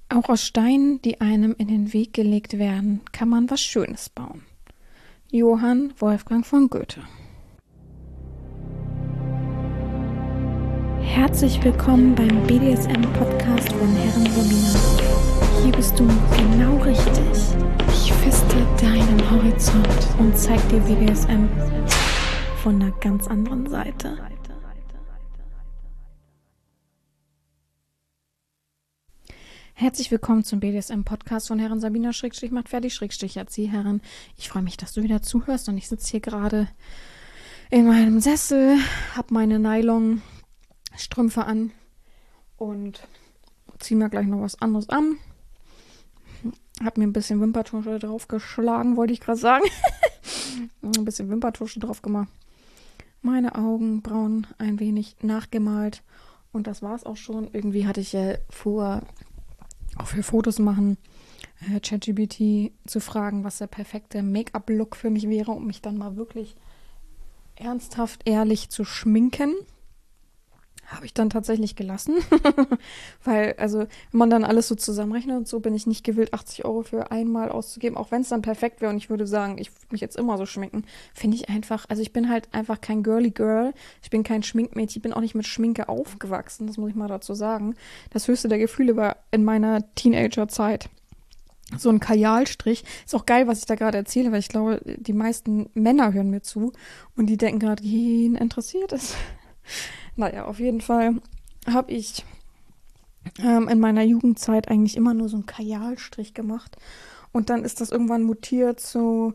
Auch aus Steinen, die einem in den Weg gelegt werden, kann man was Schönes bauen. Johann Wolfgang von Goethe. Herzlich willkommen beim BDSM-Podcast von Herren Romina. Hier bist du genau richtig. Ich feste deinen Horizont und zeig dir BDSM von einer ganz anderen Seite. Herzlich willkommen zum BDSM-Podcast von Herren Sabina macht fertig Erzieherin. Ich freue mich, dass du wieder zuhörst und ich sitze hier gerade in meinem Sessel, habe meine Nylon-Strümpfe an und ziehe mir gleich noch was anderes an. Habe mir ein bisschen Wimpertusche draufgeschlagen, wollte ich gerade sagen. Ein bisschen Wimpertusche drauf gemacht. Meine Augenbrauen ein wenig nachgemalt und das war es auch schon. Irgendwie hatte ich ja vor, auch für Fotos machen, ChatGPT zu fragen, was der perfekte Make-up-Look für mich wäre, um mich dann mal wirklich ernsthaft, ehrlich zu schminken. Habe ich dann tatsächlich gelassen, weil, also, wenn man dann alles so zusammenrechnet und so, bin ich nicht gewillt, 80 Euro für einmal auszugeben, auch wenn es dann perfekt wäre und ich würde sagen, ich würde mich jetzt immer so schminken, finde ich einfach, also ich bin halt einfach kein girly Girl, ich bin kein Schminkmädchen, ich bin auch nicht mit Schminke aufgewachsen, das muss ich mal dazu sagen. Das höchste der Gefühle war in meiner Teenagerzeit so ein Kajalstrich. Ist auch geil, was ich da gerade erzähle, weil ich glaube, die meisten Männer hören mir zu und die denken gerade, wen interessiert es? Naja, auf jeden Fall habe ich in meiner Jugendzeit eigentlich immer nur so einen Kajalstrich gemacht. Und dann ist das irgendwann mutiert zu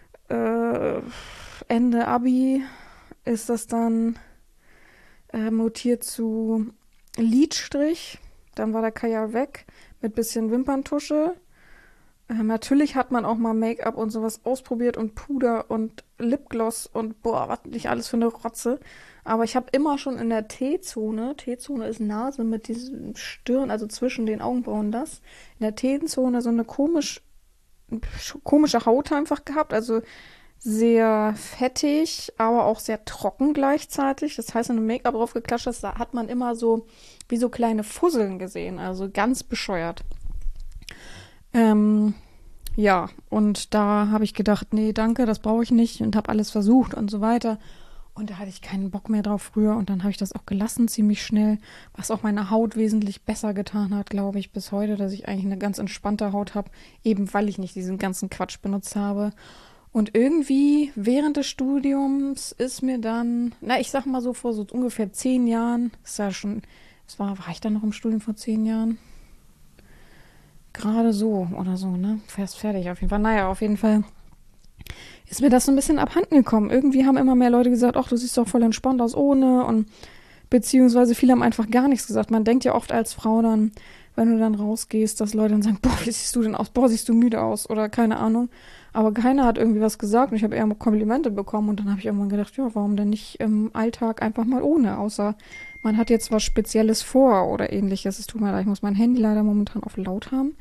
Ende Abi, ist das dann mutiert zu Lidstrich. Dann war der Kajal weg mit bisschen Wimperntusche. Natürlich hat man auch mal Make-up und sowas ausprobiert und Puder und Lipgloss und boah, was nicht alles für eine Rotze. Aber ich habe immer schon in der T-Zone ist Nase mit diesem Stirn, also zwischen den Augenbrauen das, in der T-Zone so eine komische Haut einfach gehabt, also sehr fettig, aber auch sehr trocken gleichzeitig. Das heißt, wenn du Make-up drauf geklatscht hast, da hat man immer so wie so kleine Fusseln gesehen, also ganz bescheuert. Ja, und da habe ich gedacht, nee, danke, das brauche ich nicht und habe alles versucht und so weiter. Und da hatte ich keinen Bock mehr drauf früher und dann habe ich das auch gelassen ziemlich schnell, was auch meiner Haut wesentlich besser getan hat, glaube ich, bis heute, dass ich eigentlich eine ganz entspannte Haut habe, eben weil ich nicht diesen ganzen Quatsch benutzt habe. Und irgendwie während des Studiums ist mir dann, ich sag mal so vor so ungefähr 10 Jahren, war ich dann noch im Studium vor 10 Jahren? Gerade so oder so, ne? Fast fertig auf jeden Fall. Naja, auf jeden Fall ist mir das so ein bisschen abhanden gekommen. Irgendwie haben immer mehr Leute gesagt, ach, du siehst doch voll entspannt aus ohne und beziehungsweise viele haben einfach gar nichts gesagt. Man denkt ja oft als Frau dann, wenn du dann rausgehst, dass Leute dann sagen, boah, wie siehst du denn aus? Boah, siehst du müde aus oder keine Ahnung. Aber keiner hat irgendwie was gesagt und ich habe eher Komplimente bekommen und dann habe ich irgendwann gedacht, ja, warum denn nicht im Alltag einfach mal ohne, außer man hat jetzt was Spezielles vor oder ähnliches. Es tut mir leid, ich muss mein Handy leider momentan auf laut haben.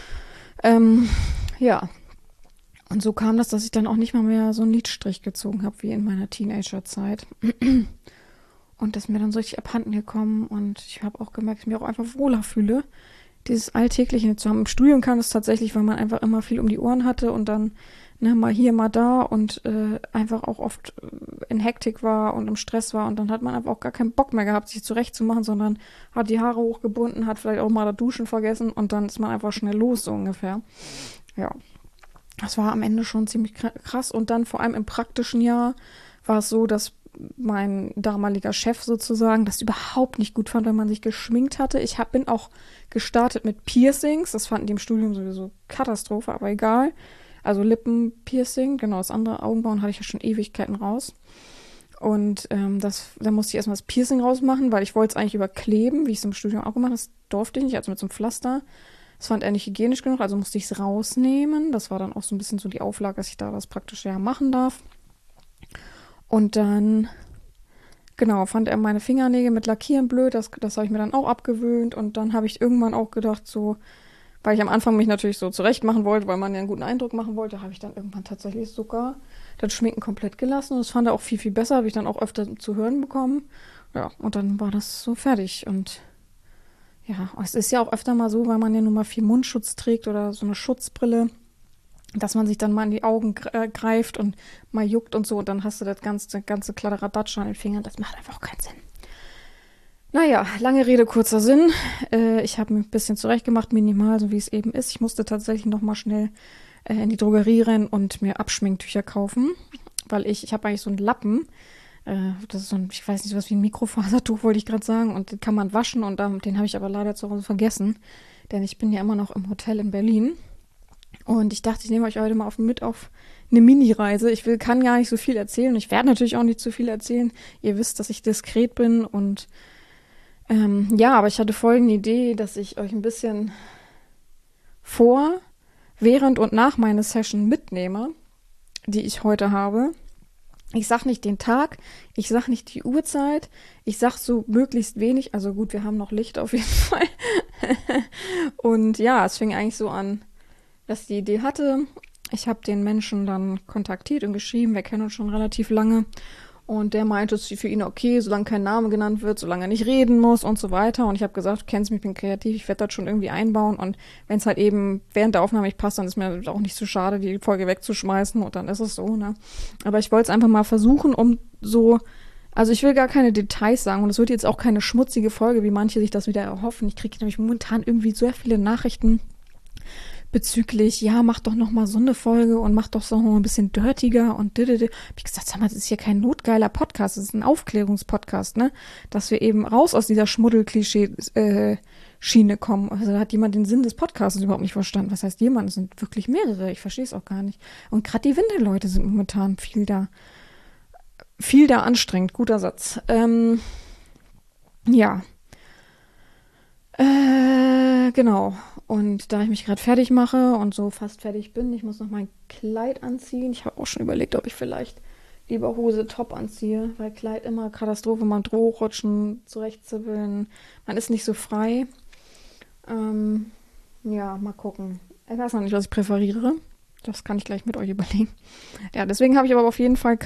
Ja. Und so kam das, dass ich dann auch nicht mal mehr so einen Lidstrich gezogen habe wie in meiner Teenagerzeit. Und das ist mir dann so richtig abhanden gekommen und ich habe auch gemerkt, dass ich mich auch einfach wohler fühle, dieses Alltägliche nicht zu haben. Im Studium kam es tatsächlich, weil man einfach immer viel um die Ohren hatte und dann mal hier, mal da und einfach auch oft in Hektik war und im Stress war und dann hat man einfach auch gar keinen Bock mehr gehabt, sich zurechtzumachen, sondern hat die Haare hochgebunden, hat vielleicht auch mal das Duschen vergessen und dann ist man einfach schnell los, so ungefähr. Ja, das war am Ende schon ziemlich krass und dann vor allem im praktischen Jahr war es so, dass mein damaliger Chef sozusagen das überhaupt nicht gut fand, wenn man sich geschminkt hatte. Ich bin auch gestartet mit Piercings. Das fanden die im Studium sowieso Katastrophe, aber egal. Also Lippenpiercing, genau, das andere Augenbrauen hatte ich ja schon Ewigkeiten raus. Und da musste ich erstmal das Piercing rausmachen, weil ich wollte es eigentlich überkleben, wie ich es im Studium auch gemacht habe. Das durfte ich nicht, also mit so einem Pflaster. Das fand er nicht hygienisch genug, also musste ich es rausnehmen. Das war dann auch so ein bisschen so die Auflage, dass ich da das praktisch ja machen darf. Und dann, genau, fand er meine Fingernägel mit Lackieren blöd, das habe ich mir dann auch abgewöhnt und dann habe ich irgendwann auch gedacht, so, weil ich am Anfang mich natürlich so zurecht machen wollte, weil man ja einen guten Eindruck machen wollte, habe ich dann irgendwann tatsächlich sogar das Schminken komplett gelassen und das fand er auch viel, viel besser, habe ich dann auch öfter zu hören bekommen. Ja, und dann war das so fertig und ja, es ist ja auch öfter mal so, weil man ja nun mal viel Mundschutz trägt oder so eine Schutzbrille, dass man sich dann mal in die Augen greift und mal juckt und so. Und dann hast du das ganze Kladderadatsch an den Fingern. Das macht einfach auch keinen Sinn. Naja, lange Rede, kurzer Sinn. Ich habe mich ein bisschen zurechtgemacht, minimal, so wie es eben ist. Ich musste tatsächlich noch mal schnell in die Drogerie rennen und mir Abschminktücher kaufen, weil ich habe eigentlich so einen Lappen. Das ist so ein, ich weiß nicht, was wie ein Mikrofasertuch, wollte ich gerade sagen. Und den kann man waschen und den habe ich aber leider zu Hause vergessen. Denn ich bin ja immer noch im Hotel in Berlin. Und ich dachte, ich nehme euch heute mal mit auf eine Mini-Reise. Kann gar nicht so viel erzählen. Ich werde natürlich auch nicht zu viel erzählen. Ihr wisst, dass ich diskret bin und ja, aber ich hatte folgende Idee, dass ich euch ein bisschen vor, während und nach meiner Session mitnehme, die ich heute habe. Ich sag nicht den Tag, ich sag nicht die Uhrzeit, ich sag so möglichst wenig. Also gut, wir haben noch Licht auf jeden Fall. Und ja, es fing eigentlich so an, dass ich die Idee hatte. Ich habe den Menschen dann kontaktiert und geschrieben, wir kennen uns schon relativ lange. Und der meinte, es ist für ihn okay, solange kein Name genannt wird, solange er nicht reden muss und so weiter. Und ich habe gesagt, du kennst mich, ich bin kreativ, ich werde das schon irgendwie einbauen. Und wenn es halt eben während der Aufnahme nicht passt, dann ist mir auch nicht so schade, die Folge wegzuschmeißen. Und dann ist es so, ne? Aber ich wollte es einfach mal versuchen, also ich will gar keine Details sagen. Und es wird jetzt auch keine schmutzige Folge, wie manche sich das wieder erhoffen. Ich kriege nämlich momentan irgendwie sehr viele Nachrichten bezüglich, ja, mach doch noch mal so eine Folge und mach doch so noch ein bisschen dirtiger und Hab ich gesagt, sag mal, das ist hier kein notgeiler Podcast, das ist ein Aufklärungspodcast, ne? Dass wir eben raus aus dieser Schmuddel-Klischee-Schiene kommen. Also da hat jemand den Sinn des Podcasts überhaupt nicht verstanden. Was heißt jemand? Es sind wirklich mehrere, ich verstehe es auch gar nicht. Und gerade die Windelleute sind momentan viel da anstrengend. Guter Satz. Ja. Genau. Und da ich mich gerade fertig mache und so fast fertig bin, ich muss noch mein Kleid anziehen. Ich habe auch schon überlegt, ob ich vielleicht lieber Hose, Top anziehe, weil Kleid immer Katastrophe, man hochrutschen, zurechtzibbeln. Man ist nicht so frei. Ja, mal gucken. Ich weiß noch nicht, was ich präferiere. Das kann ich gleich mit euch überlegen. Ja, deswegen habe ich aber auf jeden Fall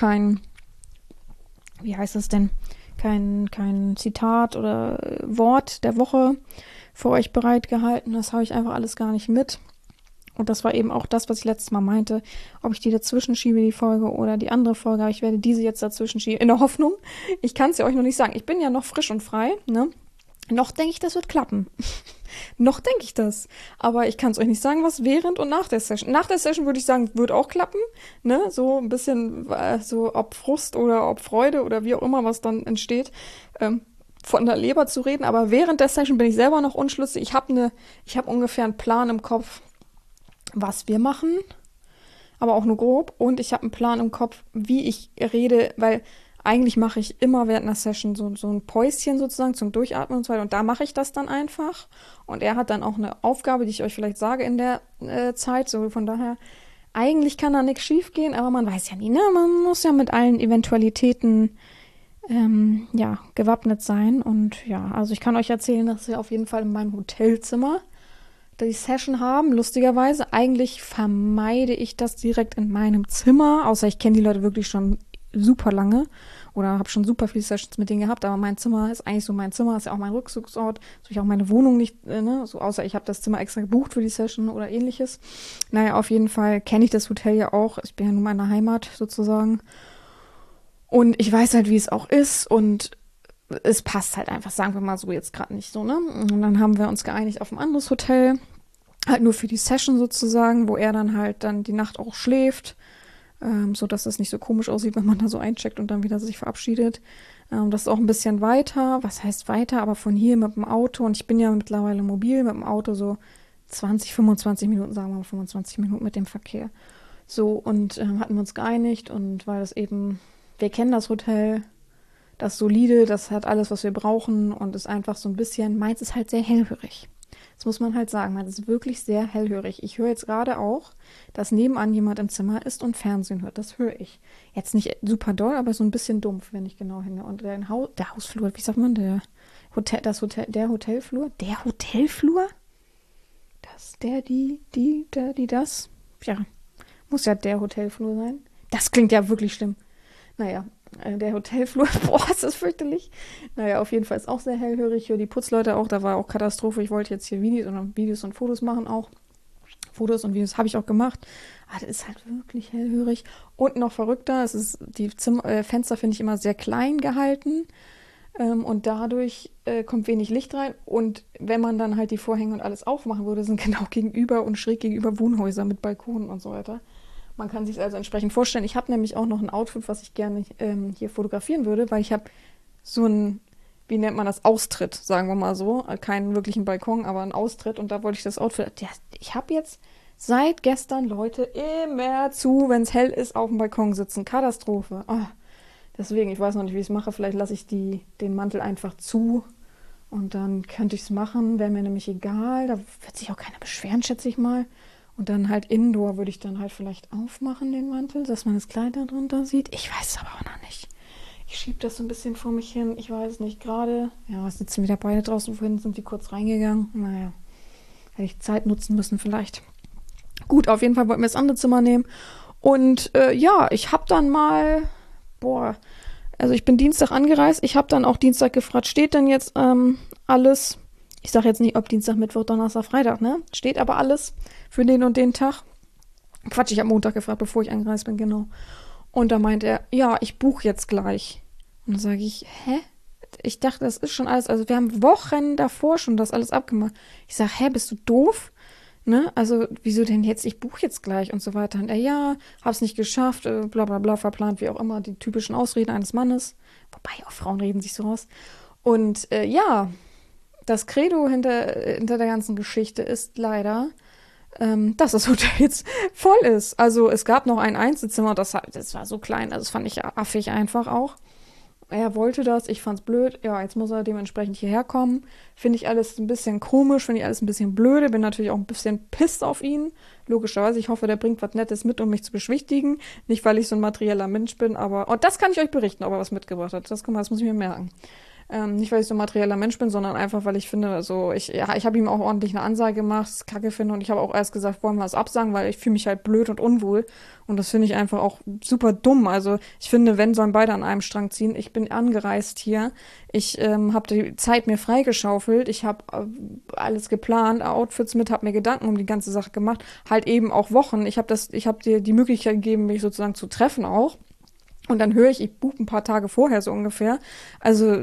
wie heißt das denn? Kein Zitat oder Wort der Woche für euch bereitgehalten. Das habe ich einfach alles gar nicht mit. Und das war eben auch das, was ich letztes Mal meinte. Ob ich die dazwischen schiebe, die Folge, oder die andere Folge. Aber ich werde diese jetzt dazwischen schieben. In der Hoffnung. Ich kann es ja euch noch nicht sagen. Ich bin ja noch frisch und frei, ne? Noch denke ich, das wird klappen. Noch denke ich das. Aber ich kann es euch nicht sagen, was während und nach der Session. Nach der Session würde ich sagen, wird auch klappen. Ne? So ein bisschen, so ob Frust oder ob Freude oder wie auch immer, was dann entsteht, von der Leber zu reden. Aber während der Session bin ich selber noch unschlüssig. Ich habe ungefähr einen Plan im Kopf, was wir machen. Aber auch nur grob. Und ich habe einen Plan im Kopf, wie ich rede, weil eigentlich mache ich immer während einer Session so ein Päuschen sozusagen zum Durchatmen und so weiter. Und da mache ich das dann einfach. Und er hat dann auch eine Aufgabe, die ich euch vielleicht sage in der Zeit. So von daher, eigentlich kann da nichts schief gehen, aber man weiß ja nie, ne? Man muss ja mit allen Eventualitäten gewappnet sein. Und ja, also ich kann euch erzählen, dass wir auf jeden Fall in meinem Hotelzimmer die Session haben. Lustigerweise, eigentlich vermeide ich das direkt in meinem Zimmer, außer ich kenne die Leute wirklich schon super lange oder habe schon super viele Sessions mit denen gehabt, aber mein Zimmer ist eigentlich so mein Zimmer, ist ja auch mein Rückzugsort, so ich auch meine Wohnung nicht, ne, so außer ich habe das Zimmer extra gebucht für die Session oder ähnliches. Naja, auf jeden Fall kenne ich das Hotel ja auch, ich bin ja nun mal in der Heimat sozusagen und ich weiß halt, wie es auch ist und es passt halt einfach, sagen wir mal so, jetzt gerade nicht so, ne? Und dann haben wir uns geeinigt auf ein anderes Hotel, halt nur für die Session sozusagen, wo er dann halt dann die Nacht auch schläft, so dass es nicht so komisch aussieht, wenn man da so eincheckt und dann wieder sich verabschiedet. Das ist auch ein bisschen weiter, was heißt weiter, aber von hier mit dem Auto, und ich bin ja mittlerweile mobil, mit dem Auto so 25 Minuten, sagen wir mal 25 Minuten mit dem Verkehr. So, und hatten wir uns geeinigt und weil das eben, wir kennen das Hotel, das ist solide, das hat alles, was wir brauchen und ist einfach so ein bisschen, meins ist halt sehr hellhörig. Das muss man halt sagen, meins ist wirklich sehr hellhörig. Ich höre jetzt gerade auch, dass nebenan jemand im Zimmer ist und Fernsehen hört. Das höre ich. Jetzt nicht super doll, aber so ein bisschen dumpf, wenn ich genau hinhöre. Und der Hausflur, wie sagt man, der Hotelflur? Der Hotelflur? Das? Ja, muss ja der Hotelflur sein. Das klingt ja wirklich schlimm. Naja, Der Hotelflur, boah, ist das fürchterlich. Naja, auf jeden Fall ist auch sehr hellhörig. Hier die Putzleute auch, da war auch Katastrophe. Ich wollte jetzt hier Videos und Fotos machen auch. Fotos und Videos habe ich auch gemacht. Aber das ist halt wirklich hellhörig. Und noch verrückter, die Fenster finde ich immer sehr klein gehalten. Und dadurch kommt wenig Licht rein. Und wenn man dann halt die Vorhänge und alles aufmachen würde, sind genau gegenüber und schräg gegenüber Wohnhäuser mit Balkonen und so weiter. Man kann sich also entsprechend vorstellen. Ich habe nämlich auch noch ein Outfit, was ich gerne hier fotografieren würde, weil ich habe so ein, wie nennt man das, Austritt, sagen wir mal so. Keinen wirklichen Balkon, aber ein Austritt. Und da wollte ich das Outfit. Ja, ich habe jetzt seit gestern Leute immer zu, wenn es hell ist, auf dem Balkon sitzen. Katastrophe. Oh, deswegen, ich weiß noch nicht, wie ich es mache. Vielleicht lasse ich den Mantel einfach zu. Und dann könnte ich es machen. Wäre mir nämlich egal. Da wird sich auch keiner beschweren, schätze ich mal. Und dann halt Indoor würde ich dann halt vielleicht aufmachen, den Mantel, dass man das Kleid da drunter sieht. Ich weiß es aber auch noch nicht. Ich schiebe das so ein bisschen vor mich hin. Ich weiß nicht, gerade, ja, es sitzen wieder beide draußen. Vorhin sind die kurz reingegangen. Naja, hätte ich Zeit nutzen müssen vielleicht. Gut, auf jeden Fall wollten wir das andere Zimmer nehmen. Und ja, ich habe dann mal, also ich bin Dienstag angereist. Ich habe dann auch Dienstag gefragt, steht denn jetzt alles? Ich sage jetzt nicht, ob Dienstag, Mittwoch, Donnerstag, Freitag, ne? Steht aber alles für den und den Tag. Quatsch, ich habe Montag gefragt, bevor ich angereist bin, genau. Und da meint er, ja, ich buche jetzt gleich. Und dann sage ich, hä? Ich dachte, das ist schon alles, also wir haben Wochen davor schon das alles abgemacht. Ich sage, hä, bist du doof? Ne? Also, wieso denn jetzt? Ich buche jetzt gleich und so weiter. Und er, ja, hab's nicht geschafft, bla bla bla, verplant, wie auch immer, die typischen Ausreden eines Mannes. Wobei, auch Frauen reden sich so raus. Und ja, das Credo hinter der ganzen Geschichte ist leider, dass das Hotel jetzt voll ist. Also es gab noch ein Einzelzimmer, das war so klein, also das fand ich ja affig einfach auch. Er wollte das, ich fand's blöd. Ja, jetzt muss er dementsprechend hierher kommen. Finde ich alles ein bisschen komisch, finde ich alles ein bisschen blöde. Bin natürlich auch ein bisschen pisst auf ihn. Logischerweise, ich hoffe, der bringt was Nettes mit, um mich zu beschwichtigen. Nicht, weil ich so ein materieller Mensch bin, aber... Und das kann ich euch berichten, ob er was mitgebracht hat. Das muss ich mir merken. Nicht, weil ich so ein materieller Mensch bin, sondern einfach, weil ich finde, also ich habe ihm auch ordentlich eine Ansage gemacht, das Kacke finde, und ich habe auch erst gesagt, wollen wir es absagen, weil ich fühle mich halt blöd und unwohl, und das finde ich einfach auch super dumm. Also ich finde, wenn, sollen beide an einem Strang ziehen. Ich bin angereist hier, ich habe die Zeit mir freigeschaufelt, ich habe alles geplant, Outfits mit, habe mir Gedanken um die ganze Sache gemacht, halt eben auch Wochen. Ich habe dir die Möglichkeit gegeben, mich sozusagen zu treffen auch. Und dann höre ich buche ein paar Tage vorher so ungefähr. Also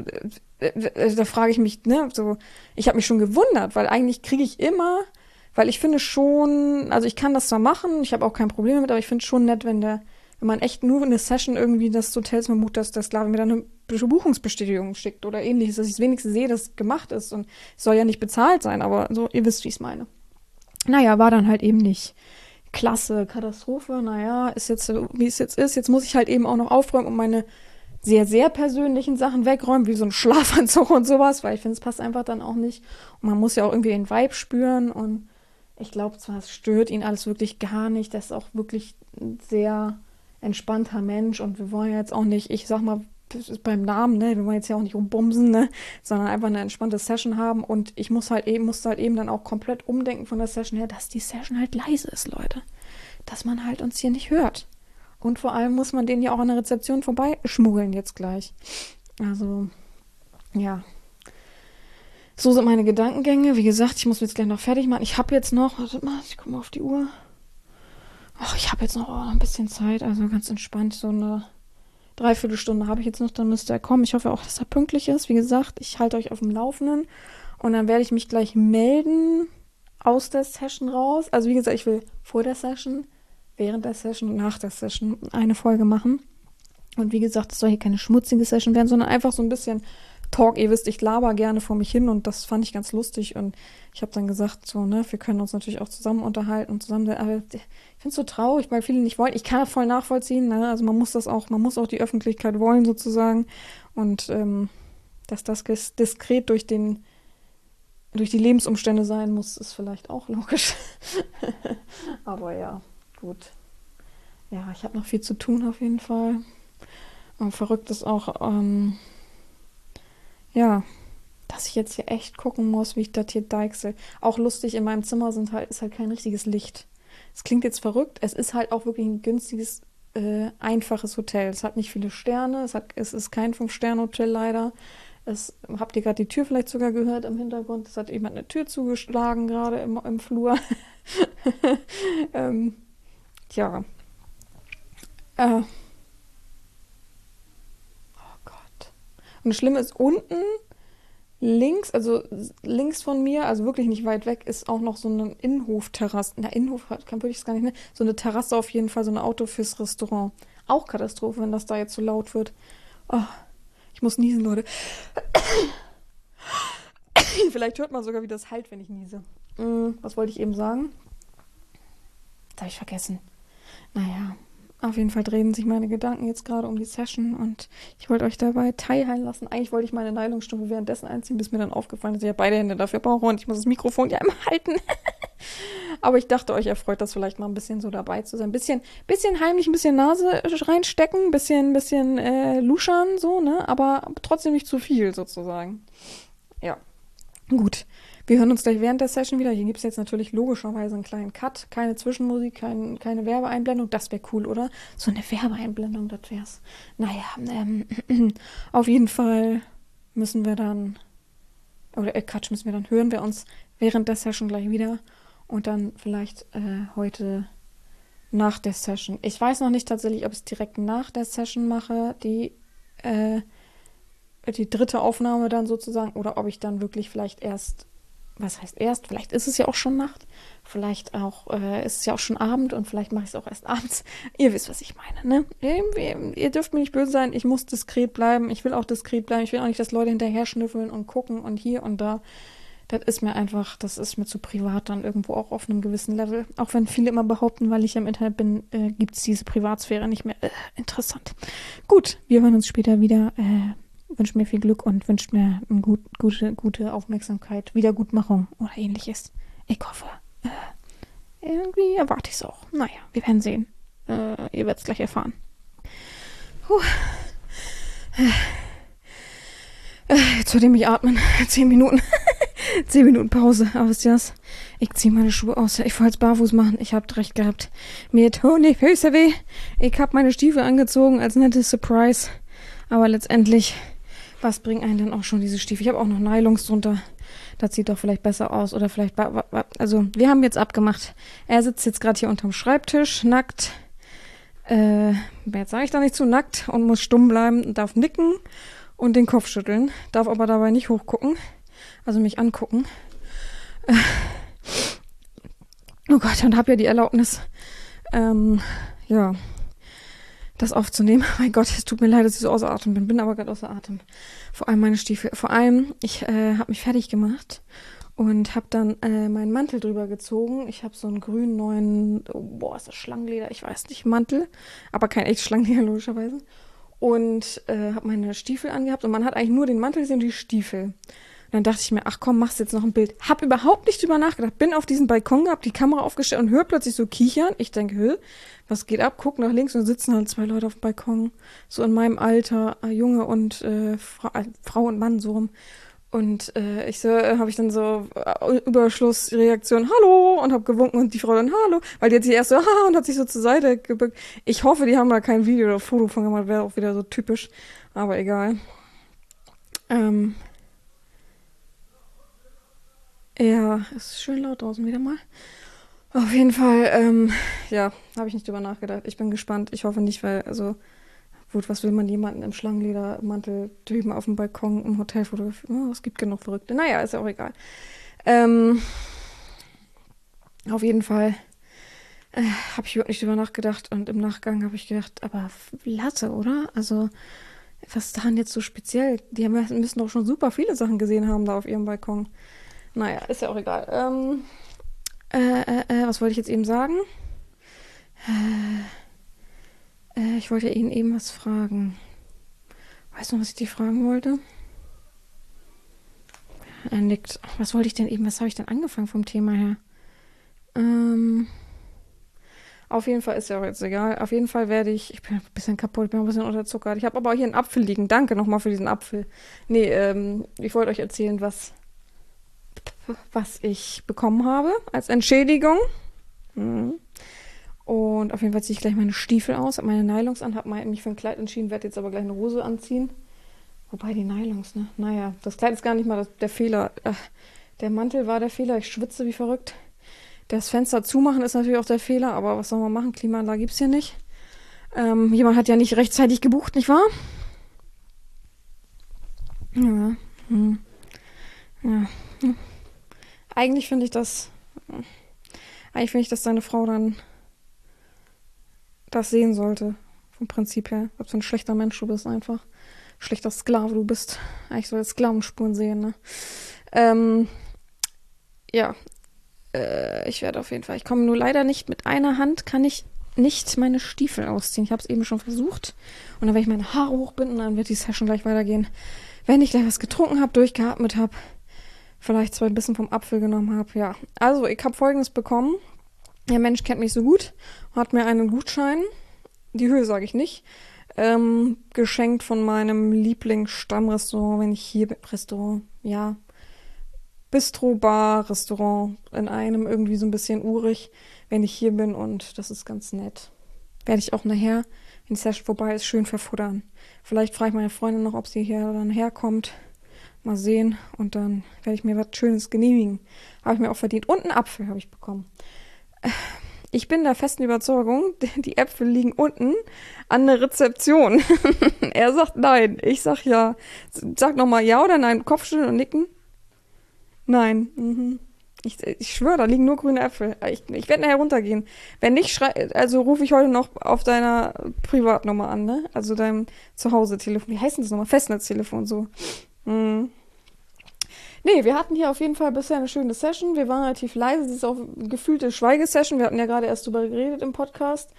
da frage ich mich, ne, so, ich habe mich schon gewundert, weil eigentlich kriege ich immer, weil ich finde schon, also ich kann das zwar machen, ich habe auch kein Problem damit, aber ich finde es schon nett, wenn man echt nur eine Session irgendwie des Hotels mit bucht, dass der Sklave mir dann eine Buchungsbestätigung schickt oder ähnliches, dass ich es wenigstens sehe, dass es gemacht ist, und es soll ja nicht bezahlt sein, aber so, ihr wisst, wie ich es meine. Naja, war dann halt eben nicht. Klasse, Katastrophe, naja, ist jetzt so, wie es jetzt ist. Jetzt muss ich halt eben auch noch aufräumen und meine sehr, sehr persönlichen Sachen wegräumen, wie so ein Schlafanzug und sowas, weil ich finde, es passt einfach dann auch nicht. Und man muss ja auch irgendwie den Vibe spüren, und ich glaube zwar, es stört ihn alles wirklich gar nicht. Das ist auch wirklich ein sehr entspannter Mensch, und wir wollen ja jetzt auch nicht, ich sag mal, das ist beim Namen, ne, wir wollen jetzt ja auch nicht rumbumsen, ne, sondern einfach eine entspannte Session haben, und ich musste halt eben dann auch komplett umdenken von der Session her, dass die Session halt leise ist, Leute. Dass man halt uns hier nicht hört. Und vor allem muss man den ja auch an der Rezeption vorbeischmuggeln jetzt gleich. Also, ja. So sind meine Gedankengänge. Wie gesagt, ich muss mich jetzt gleich noch fertig machen. Ich habe jetzt noch, wartet mal, ich gucke mal auf die Uhr. Ach, ich habe jetzt noch ein bisschen Zeit, also ganz entspannt, so eine Dreiviertelstunde habe ich jetzt noch, dann müsste er kommen. Ich hoffe auch, dass er pünktlich ist. Wie gesagt, ich halte euch auf dem Laufenden, und dann werde ich mich gleich melden aus der Session raus. Also wie gesagt, ich will vor der Session, während der Session und nach der Session eine Folge machen. Und wie gesagt, es soll hier keine schmutzige Session werden, sondern einfach so ein bisschen Talk. Ihr wisst, ich laber gerne vor mich hin, und das fand ich ganz lustig, und ich habe dann gesagt, so, ne, wir können uns natürlich auch zusammen unterhalten und zusammen, aber ich finde es so traurig, weil viele nicht wollen. Ich kann das voll nachvollziehen, ne, also man muss auch die Öffentlichkeit wollen sozusagen, und dass das diskret durch die Lebensumstände sein muss, ist vielleicht auch logisch. Aber ja, gut. Ja, ich habe noch viel zu tun auf jeden Fall. Und verrückt ist auch, ja, dass ich jetzt hier echt gucken muss, wie ich das hier deichsel. Auch lustig, in meinem Zimmer ist halt kein richtiges Licht. Es klingt jetzt verrückt, es ist halt auch wirklich ein günstiges einfaches Hotel. Es hat nicht viele Sterne, es ist kein 5-Sterne-Hotel leider. Habt ihr gerade die Tür vielleicht sogar gehört im Hintergrund? Es hat jemand eine Tür zugeschlagen, gerade im Flur. ähm, ja. Oh Gott. Und das Schlimme ist, unten links, also links von mir, also wirklich nicht weit weg, ist auch noch so eine Innenhofterrasse. Na, Innenhof würde ich es gar nicht nennen. So eine Terrasse auf jeden Fall, so ein Auto fürs Restaurant. Auch Katastrophe, wenn das da jetzt so laut wird. Oh, ich muss niesen, Leute. Vielleicht hört man sogar, wie das halt, wenn ich niese. Was wollte ich eben sagen? Das habe ich vergessen. Naja, auf jeden Fall drehen sich meine Gedanken jetzt gerade um die Session und ich wollte euch dabei teilhaben lassen. Eigentlich wollte ich meine Nylonstrümpfe währenddessen einziehen, bis mir dann aufgefallen ist, dass ich ja beide Hände dafür brauche und ich muss das Mikrofon ja immer halten. Aber ich dachte, euch erfreut das vielleicht mal ein bisschen so dabei zu sein. Bisschen heimlich, ein bisschen Nase reinstecken, ein bisschen luschern, so, ne? Aber trotzdem nicht zu viel, sozusagen. Ja, gut. Wir hören uns gleich während der Session wieder. Hier gibt es jetzt natürlich logischerweise einen kleinen Cut. Keine Zwischenmusik, keine Werbeeinblendung. Das wäre cool, oder? So eine Werbeeinblendung, das wär's. Naja, auf jeden Fall müssen wir dann, hören wir uns während der Session gleich wieder. Und dann vielleicht heute nach der Session. Ich weiß noch nicht tatsächlich, ob ich es direkt nach der Session mache, die dritte Aufnahme dann sozusagen, oder ob ich dann wirklich vielleicht vielleicht ist es ja auch schon Nacht, vielleicht auch ist es ja auch schon Abend und vielleicht mache ich es auch erst abends. Ihr wisst, was ich meine, ne? Ihr dürft mir nicht böse sein, ich muss diskret bleiben, ich will auch diskret bleiben, ich will auch nicht, dass Leute hinterher schnüffeln und gucken und hier und da. Das ist mir zu privat dann irgendwo auch auf einem gewissen Level. Auch wenn viele immer behaupten, weil ich im Internet bin, gibt es diese Privatsphäre nicht mehr. Interessant. Gut, wir hören uns später wieder. Wünscht mir viel Glück und wünscht mir eine gute Aufmerksamkeit, Wiedergutmachung oder ähnliches. Ich hoffe, irgendwie erwarte ich es auch. Naja, wir werden sehen. Ihr werdet es gleich erfahren. Jetzt hört ihr mich atmen. 10 Minuten. 10 Minuten Pause. Aber wisst ihr was? Ich ziehe meine Schuhe aus. Ich wollte es barfuß machen. Ich hab recht gehabt. Mir tun die Füße weh. Ich hab meine Stiefel angezogen als nettes Surprise. Aber letztendlich, was bringen einen denn auch schon diese Stiefel? Ich habe auch noch Nylons drunter. Das sieht doch vielleicht besser aus. Oder vielleicht, also wir haben jetzt abgemacht. Er sitzt jetzt gerade hier unterm Schreibtisch, nackt. Jetzt sage ich da nicht zu, nackt und muss stumm bleiben und darf nicken und den Kopf schütteln. Darf aber dabei nicht hochgucken. Also mich angucken. Oh Gott, und habe ja die Erlaubnis, das aufzunehmen. Mein Gott, es tut mir leid, dass ich so außer Atem bin aber gerade außer Atem. Vor allem meine Stiefel. Vor allem, ich habe mich fertig gemacht und habe dann meinen Mantel drüber gezogen. Ich habe so einen grünen neuen, ist das Schlangenleder? Ich weiß nicht, Mantel. Aber kein echtes Schlangenleder, logischerweise. Und habe meine Stiefel angehabt und man hat eigentlich nur den Mantel gesehen und die Stiefel. Und dann dachte ich mir, ach komm, machst jetzt noch ein Bild. Hab überhaupt nicht drüber nachgedacht. Bin auf diesen Balkon, hab die Kamera aufgestellt und höre plötzlich so kichern. Ich denke, was geht ab? Guck nach links und sitzen halt 2 Leute auf dem Balkon. So in meinem Alter, Junge und Frau und Mann so rum. Und habe ich dann so Überschlussreaktion, hallo, und hab gewunken und die Frau dann, hallo, weil die hat sich erst so, haha, und hat sich so zur Seite gebückt. Ich hoffe, die haben da kein Video oder Foto von gemacht, wäre auch wieder so typisch, aber egal. Ja, es ist schön laut draußen wieder mal. Auf jeden Fall, habe ich nicht drüber nachgedacht. Ich bin gespannt. Ich hoffe nicht, weil, also, gut, was will man jemanden im Schlangenledermantel drüben auf dem Balkon im Hotel fotografieren? Oh, es gibt genug Verrückte. Naja, ist ja auch egal. Auf jeden Fall habe ich überhaupt nicht drüber nachgedacht und im Nachgang habe ich gedacht, aber Latte, oder? Also, was ist daran jetzt so speziell? Die müssen doch schon super viele Sachen gesehen haben da auf ihrem Balkon. Naja, ist ja auch egal. Was wollte ich jetzt eben sagen? Ich wollte ihn eben was fragen. Weißt du, was ich dir fragen wollte? Er nickt. Was wollte ich denn eben? Was habe ich denn angefangen vom Thema her? Auf jeden Fall ist ja auch jetzt egal. Auf jeden Fall ich bin ein bisschen kaputt, ich bin ein bisschen unterzuckert. Ich habe aber auch hier einen Apfel liegen. Danke nochmal für diesen Apfel. Nee, ich wollte euch erzählen, was ich bekommen habe als Entschädigung. Und auf jeden Fall ziehe ich gleich meine Stiefel aus, habe meine Nylons an, habe mich für ein Kleid entschieden, werde jetzt aber gleich eine Hose anziehen. Wobei die Nylons, ne? Naja, das Kleid ist gar nicht mal der Fehler. Der Mantel war der Fehler, ich schwitze wie verrückt. Das Fenster zumachen ist natürlich auch der Fehler, aber was soll man machen? Klimaanlage gibt's hier nicht. Jemand hat ja nicht rechtzeitig gebucht, nicht wahr? Ja. Ja. Eigentlich finde ich das. Eigentlich finde ich, dass deine Frau dann das sehen sollte. Vom Prinzip her. Was für ein schlechter Mensch du bist einfach. Schlechter Sklave du bist. Eigentlich soll Sklavenspuren sehen, ne? Ja. Ich werde auf jeden Fall. Ich komme nur leider nicht mit einer Hand, kann ich nicht meine Stiefel ausziehen. Ich habe es eben schon versucht. Und dann werde ich meine Haare hochbinden, dann wird die Session gleich weitergehen. Wenn ich gleich was getrunken habe, durchgeatmet habe, vielleicht 2 Bissen vom Apfel genommen habe, ja. Also, ich habe Folgendes bekommen. Der Mensch kennt mich so gut, hat mir einen Gutschein, die Höhe sage ich nicht, geschenkt von meinem Lieblingsstammrestaurant, wenn ich hier bin. Restaurant, ja. Bistro, Bar, Restaurant in einem, irgendwie so ein bisschen urig, wenn ich hier bin und das ist ganz nett. Werde ich auch nachher, wenn die Session vorbei ist, schön verfuttern. Vielleicht frage ich meine Freundin noch, ob sie hier dann herkommt. Mal sehen und dann werde ich mir was Schönes genehmigen. Habe ich mir auch verdient. Und einen Apfel habe ich bekommen. Ich bin der festen Überzeugung, die Äpfel liegen unten an der Rezeption. Er sagt nein, ich sag ja. Sag nochmal ja oder nein, Kopfschütteln und nicken. Nein. Mhm. Ich schwöre, da liegen nur grüne Äpfel. Ich werde nachher runtergehen. Wenn nicht, also rufe ich heute noch auf deiner Privatnummer an, ne? Also deinem Zuhause-Telefon. Wie heißt denn das nochmal? Festnetztelefon, so. Mhm. Nee, wir hatten hier auf jeden Fall bisher eine schöne Session. Wir waren relativ leise. Das ist auch eine gefühlte Schweigesession. Wir hatten ja gerade erst drüber geredet im Podcast.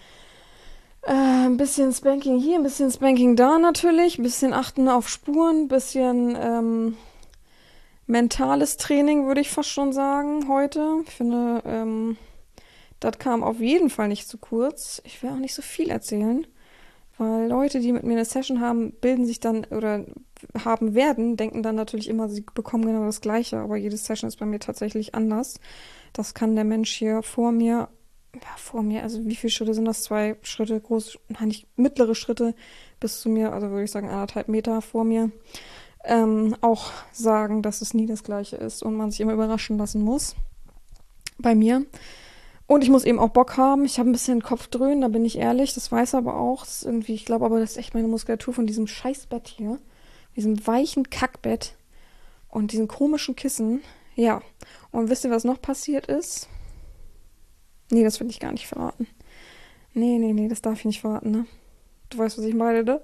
Ein bisschen Spanking hier, ein bisschen Spanking da natürlich. Ein bisschen achten auf Spuren, ein bisschen mentales Training, würde ich fast schon sagen, heute. Ich finde, das kam auf jeden Fall nicht zu kurz. Ich will auch nicht so viel erzählen, weil Leute, die mit mir eine Session haben, bilden sich dann oder haben werden, denken dann natürlich immer, sie bekommen genau das Gleiche, aber jede Session ist bei mir tatsächlich anders. Das kann der Mensch hier vor mir, also wie viele Schritte sind das? 2 Schritte, groß, nein, nicht mittlere Schritte bis zu mir, also würde ich sagen 1,5 Meter vor mir, auch sagen, dass es nie das Gleiche ist und man sich immer überraschen lassen muss. Bei mir. Und ich muss eben auch Bock haben. Ich habe ein bisschen Kopfdröhnen, da bin ich ehrlich. Das weiß er aber auch. Das ist irgendwie, ich glaube aber, das ist echt meine Muskulatur von diesem Scheißbett hier. Diesem weichen Kackbett. Und diesen komischen Kissen. Ja. Und wisst ihr, was noch passiert ist? Nee, das will ich gar nicht verraten. Nee, das darf ich nicht verraten, ne? Du weißt, was ich meine, ne?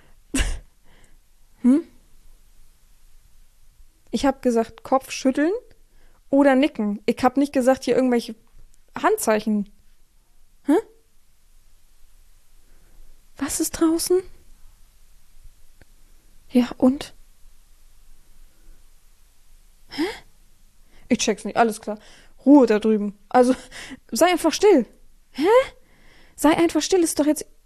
Hm? Ich habe gesagt, Kopf schütteln oder nicken. Ich habe nicht gesagt, hier irgendwelche Handzeichen. Hä? Was ist draußen? Ja, und? Ich check's nicht, alles klar. Ruhe da drüben. Also, sei einfach still. Hä? Sei einfach still, ist doch jetzt...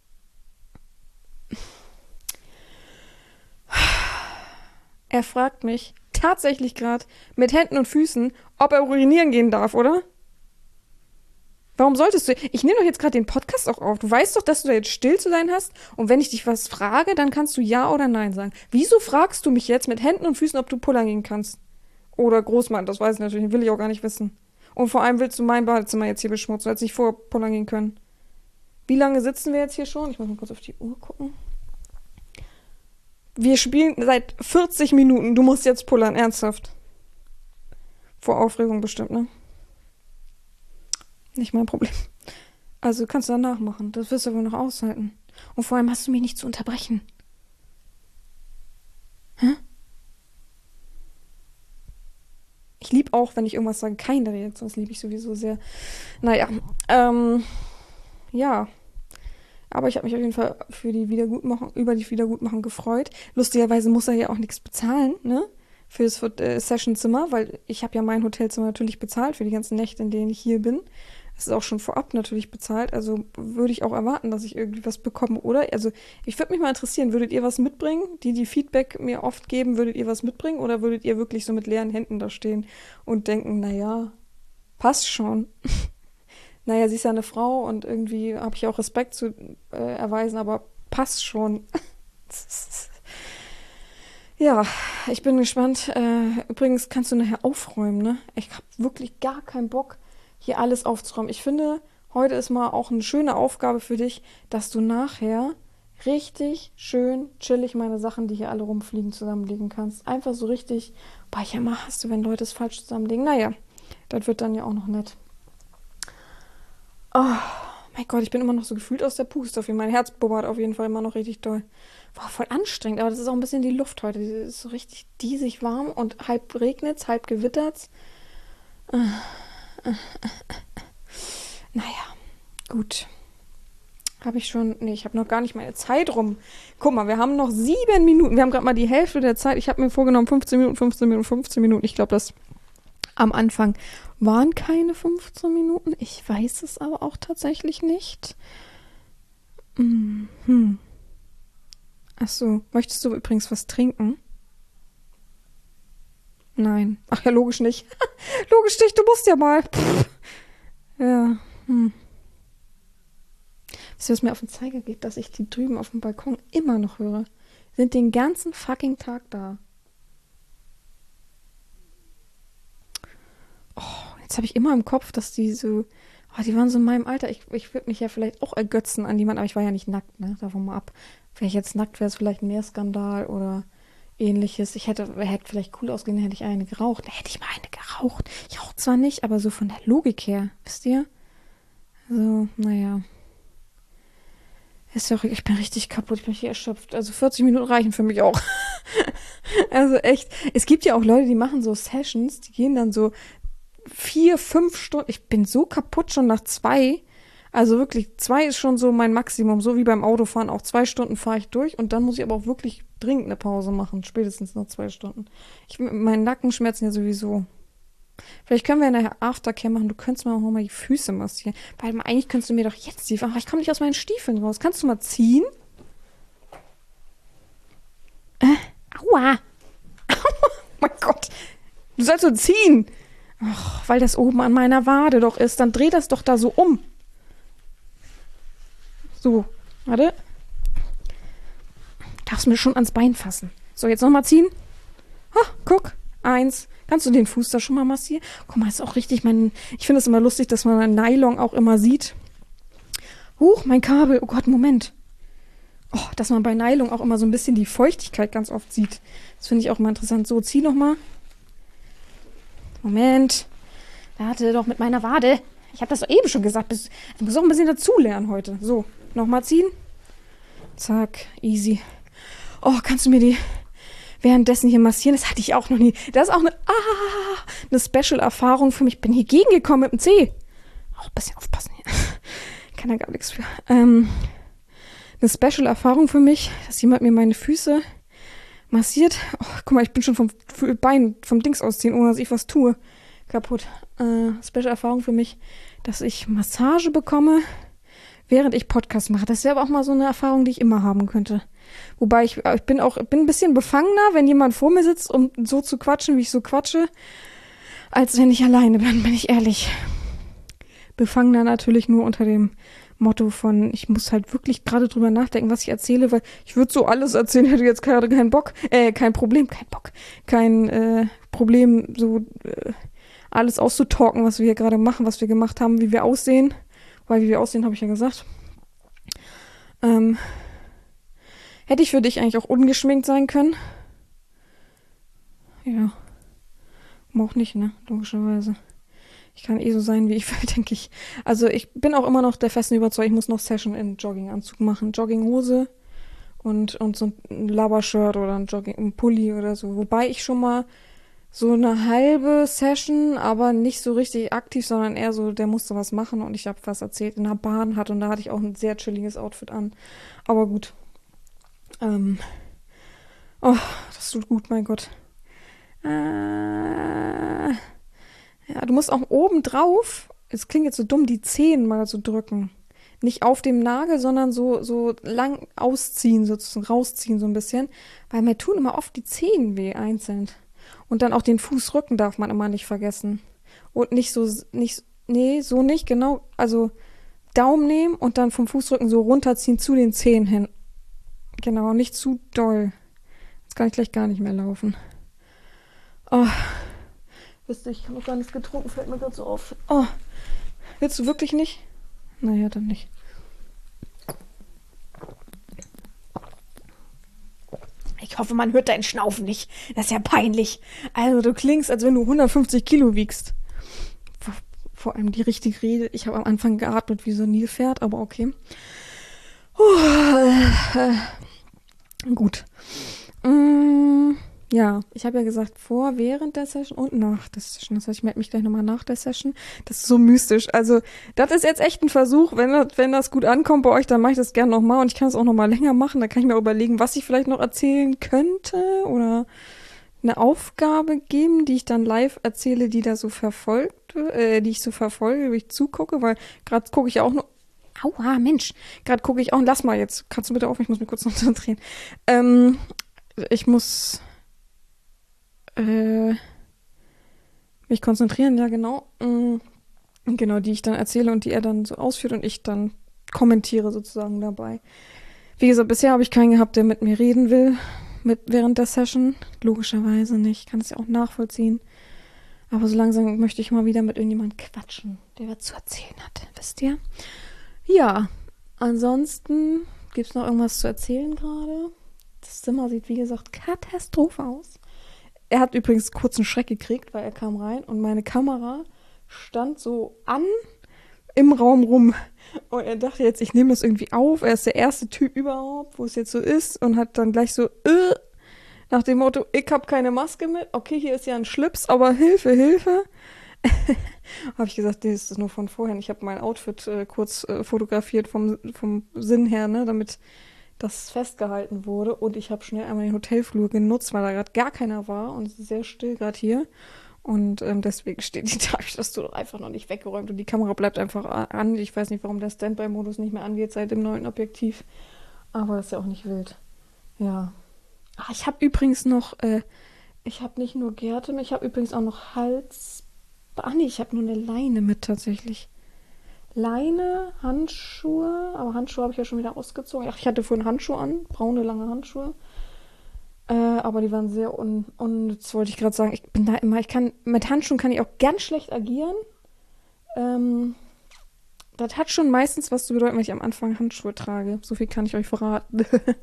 Er fragt mich tatsächlich gerade mit Händen und Füßen, ob er urinieren gehen darf, oder? Warum solltest du? Ich nehme doch jetzt gerade den Podcast auch auf. Du weißt doch, dass du da jetzt still zu sein hast. Und wenn ich dich was frage, dann kannst du ja oder nein sagen. Wieso fragst du mich jetzt mit Händen und Füßen, ob du pullern gehen kannst? Oder Großmann, das weiß ich natürlich nicht. Will ich auch gar nicht wissen. Und vor allem willst du mein Badezimmer jetzt hier beschmutzen. Du hättest nicht vorher pullern gehen können. Wie lange sitzen wir jetzt hier schon? Ich muss mal kurz auf die Uhr gucken. Wir spielen seit 40 Minuten. Du musst jetzt pullern, ernsthaft. Vor Aufregung bestimmt, ne? Nicht mein Problem. Also kannst du danach machen. Das wirst du wohl noch aushalten. Und vor allem hast du mich nicht zu unterbrechen. Hä? Ich liebe auch, wenn ich irgendwas sage, keine Reaktion. Das liebe ich sowieso sehr. Naja, ja. Aber ich habe mich auf jeden Fall über die Wiedergutmachung gefreut. Lustigerweise muss er ja auch nichts bezahlen, ne? Für das Sessionzimmer, weil ich habe ja mein Hotelzimmer natürlich bezahlt für die ganzen Nächte, in denen ich hier bin. Das ist auch schon vorab natürlich bezahlt, also würde ich auch erwarten, dass ich irgendwie was bekomme, oder? Also ich würde mich mal interessieren, würdet ihr was mitbringen? Die Feedback mir oft geben, würdet ihr was mitbringen? Oder würdet ihr wirklich so mit leeren Händen da stehen und denken, naja, passt schon. naja, sie ist ja eine Frau und irgendwie habe ich auch Respekt zu erweisen, aber passt schon. Ja, ich bin gespannt. Übrigens kannst du nachher aufräumen, ne? Ich habe wirklich gar keinen Bock, hier alles aufzuräumen. Ich finde, heute ist mal auch eine schöne Aufgabe für dich, dass du nachher richtig schön chillig meine Sachen, die hier alle rumfliegen, zusammenlegen kannst. Einfach so richtig, boah, ja, mal hast du, wenn Leute es falsch zusammenlegen. Naja, das wird dann ja auch noch nett. Oh, mein Gott, ich bin immer noch so gefühlt aus der Puste. Mein Herz bubbert auf jeden Fall immer noch richtig doll. War voll anstrengend, aber das ist auch ein bisschen die Luft heute. Die ist so richtig diesig warm und halb regnet's, halb gewittert's. Naja, gut. Habe ich schon. Nee, ich habe noch gar nicht meine Zeit rum. Guck mal, wir haben noch 7 Minuten. Wir haben gerade mal die Hälfte der Zeit. Ich habe mir vorgenommen 15 Minuten, 15 Minuten, 15 Minuten. Ich glaube, das am Anfang waren keine 15 Minuten. Ich weiß es aber auch tatsächlich nicht. Ach so, möchtest du übrigens was trinken? Nein. Ach ja, logisch nicht. Logisch nicht, du musst ja mal. Pff. Ja. Weißt du, was mir auf den Zeiger geht, dass ich die drüben auf dem Balkon immer noch höre? Sind den ganzen fucking Tag da. Oh, jetzt habe ich immer im Kopf, dass die so. Oh, die waren so in meinem Alter. Ich würde mich ja vielleicht auch ergötzen an jemanden, aber ich war ja nicht nackt, ne? Davon mal ab. Wäre ich jetzt nackt, wäre es vielleicht mehr Skandal oder ähnliches. Hätte vielleicht cool ausgesehen, hätte ich eine geraucht. Da hätte ich mal eine geraucht. Ich rauche zwar nicht, aber so von der Logik her, wisst ihr? So, naja. Ist ja auch, ich bin richtig kaputt, ich bin richtig erschöpft. Also 40 Minuten reichen für mich auch. Also echt. Es gibt ja auch Leute, die machen so Sessions, die gehen dann so 4, 5 Stunden. Ich bin so kaputt schon nach 2. Also wirklich, 2 ist schon so mein Maximum. So wie beim Autofahren. Auch 2 Stunden fahre ich durch und dann muss ich aber auch wirklich dringend eine Pause machen. Spätestens nach 2 Stunden. Mein Nacken schmerzen ja sowieso. Vielleicht können wir nachher Aftercare machen. Du könntest mir auch mal die Füße massieren. Weil eigentlich könntest du mir doch jetzt die... Ach, ich komme nicht aus meinen Stiefeln raus. Kannst du mal ziehen? Aua. Oh mein Gott. Du sollst so ziehen. Ach, weil das oben an meiner Wade doch ist. Dann dreh das doch da so um. So, warte. Darfst mir schon ans Bein fassen. So, jetzt nochmal ziehen. Ha, guck. 1. Kannst du den Fuß da schon mal massieren? Guck mal, ist auch richtig ich finde es immer lustig, dass man ein Nylon auch immer sieht. Huch, mein Kabel. Oh Gott, Moment. Oh, dass man bei Nylon auch immer so ein bisschen die Feuchtigkeit ganz oft sieht. Das finde ich auch immer interessant. So, zieh nochmal. Moment. Warte doch mit meiner Wade. Ich habe das doch eben schon gesagt. Du musst auch ein bisschen dazulernen heute. So, nochmal ziehen. Zack, easy. Oh, kannst du mir die währenddessen hier massieren? Das hatte ich auch noch nie. Das ist auch eine Special-Erfahrung für mich. Ich bin hier gegengekommen mit dem Zeh. Auch ein bisschen aufpassen hier. Kann da gar nichts für. Eine Special-Erfahrung für mich, dass jemand mir meine Füße massiert. Oh, guck mal, ich bin schon vom Bein, vom Dings ausziehen, ohne dass ich was tue. Kaputt. Special-Erfahrung für mich, dass ich Massage bekomme, während ich Podcast mache. Das wäre aber auch mal so eine Erfahrung, die ich immer haben könnte. Wobei ich bin ein bisschen befangener, wenn jemand vor mir sitzt, um so zu quatschen, wie ich so quatsche, als wenn ich alleine bin ich ehrlich. Befangener natürlich nur unter dem Motto von, ich muss halt wirklich gerade drüber nachdenken, was ich erzähle, weil ich würde so alles erzählen, hätte jetzt keinen Bock, kein Problem, so alles auszutalken, was wir hier gerade machen, was wir gemacht haben, wie wir aussehen. Weil wie wir aussehen, habe ich ja gesagt. Hätte ich für dich eigentlich auch ungeschminkt sein können? Ja. Auch nicht, ne? Logischerweise. Ich kann so sein, wie ich will, denke ich. Also ich bin auch immer noch der festen Überzeugung, ich muss noch Session in Jogginganzug machen. Jogginghose und so ein Laber-Shirt oder ein Pulli oder so. Wobei ich schon mal so eine halbe Session, aber nicht so richtig aktiv, sondern eher so, der musste was machen und ich habe was erzählt in der Bahn und da hatte ich auch ein sehr chilliges Outfit an. Aber gut. Oh, das tut gut, mein Gott. Ja, du musst auch oben drauf, es klingt jetzt so dumm, die Zehen mal so drücken. Nicht auf dem Nagel, sondern so lang ausziehen, sozusagen rausziehen so ein bisschen. Weil mir tun immer oft die Zehen weh, einzeln. Und dann auch den Fußrücken darf man immer nicht vergessen. Und nicht Nee, so nicht, genau. Also Daumen nehmen und dann vom Fußrücken so runterziehen zu den Zehen hin. Genau, nicht zu doll. Jetzt kann ich gleich gar nicht mehr laufen. Oh, wisst ihr, ich habe noch gar nichts getrunken, fällt mir gerade so auf. Oh, willst du wirklich nicht? Naja, dann nicht. Ich hoffe, man hört deinen Schnaufen nicht. Das ist ja peinlich. Also du klingst, als wenn du 150 Kilo wiegst. Vor allem die richtige Rede. Ich habe am Anfang geatmet wie so ein Nilpferd, aber okay. Gut. Ja, ich habe ja gesagt, während der Session und nach der Session. Das heißt, ich melde mich gleich nochmal nach der Session. Das ist so mystisch. Also, das ist jetzt echt ein Versuch. Wenn das gut ankommt bei euch, dann mache ich das gerne nochmal. Und ich kann es auch nochmal länger machen. Da kann ich mir überlegen, was ich vielleicht noch erzählen könnte. Oder eine Aufgabe geben, die ich dann live erzähle, die da so verfolgt, die ich so verfolge, wie ich zugucke. Weil gerade gucke ich auch nur... Aua, Mensch. Gerade gucke ich auch... Lass mal jetzt. Kannst du bitte auf? Ich muss mich kurz noch konzentrieren. Ich muss... mich konzentrieren, ja genau. Genau, die ich dann erzähle und die er dann so ausführt und ich dann kommentiere sozusagen dabei. Wie gesagt, bisher habe ich keinen gehabt, der mit mir reden will während der Session. Logischerweise nicht. Ich kann es ja auch nachvollziehen. Aber so langsam möchte ich mal wieder mit irgendjemandem quatschen, der was zu erzählen hat. Wisst ihr? Ja, ansonsten gibt es noch irgendwas zu erzählen gerade. Das Zimmer sieht, wie gesagt, Katastrophe aus. Er hat übrigens kurz einen Schreck gekriegt, weil er kam rein und meine Kamera stand so an im Raum rum. Und er dachte jetzt, ich nehme das irgendwie auf. Er ist der erste Typ überhaupt, wo es jetzt so ist und hat dann gleich so, nach dem Motto, ich habe keine Maske mit. Okay, hier ist ja ein Schlips, aber Hilfe, Hilfe. Habe ich gesagt, nee, das ist nur von vorhin. Ich habe mein Outfit kurz fotografiert vom Sinn her, ne, damit das festgehalten wurde und ich habe schnell einmal den Hotelflur genutzt, weil da gerade gar keiner war und es ist sehr still gerade hier und deswegen steht die Tagestur einfach noch nicht weggeräumt und die Kamera bleibt einfach an. Ich weiß nicht, warum der Standby-Modus nicht mehr angeht seit dem neuen Objektiv, aber das ist ja auch nicht wild. Ja. Ach, ich habe übrigens noch, ich habe nicht nur Gerte, ich habe übrigens auch noch nee, ich habe nur eine Leine mit tatsächlich. Leine, Handschuhe, aber Handschuhe habe ich ja schon wieder ausgezogen. Ach, ich hatte vorhin Handschuhe an, braune, lange Handschuhe. Aber die waren sehr unnütz, wollte ich gerade sagen. Ich bin da immer, mit Handschuhen kann ich auch ganz schlecht agieren. Das hat schon meistens was zu bedeuten, wenn ich am Anfang Handschuhe trage. So viel kann ich euch verraten.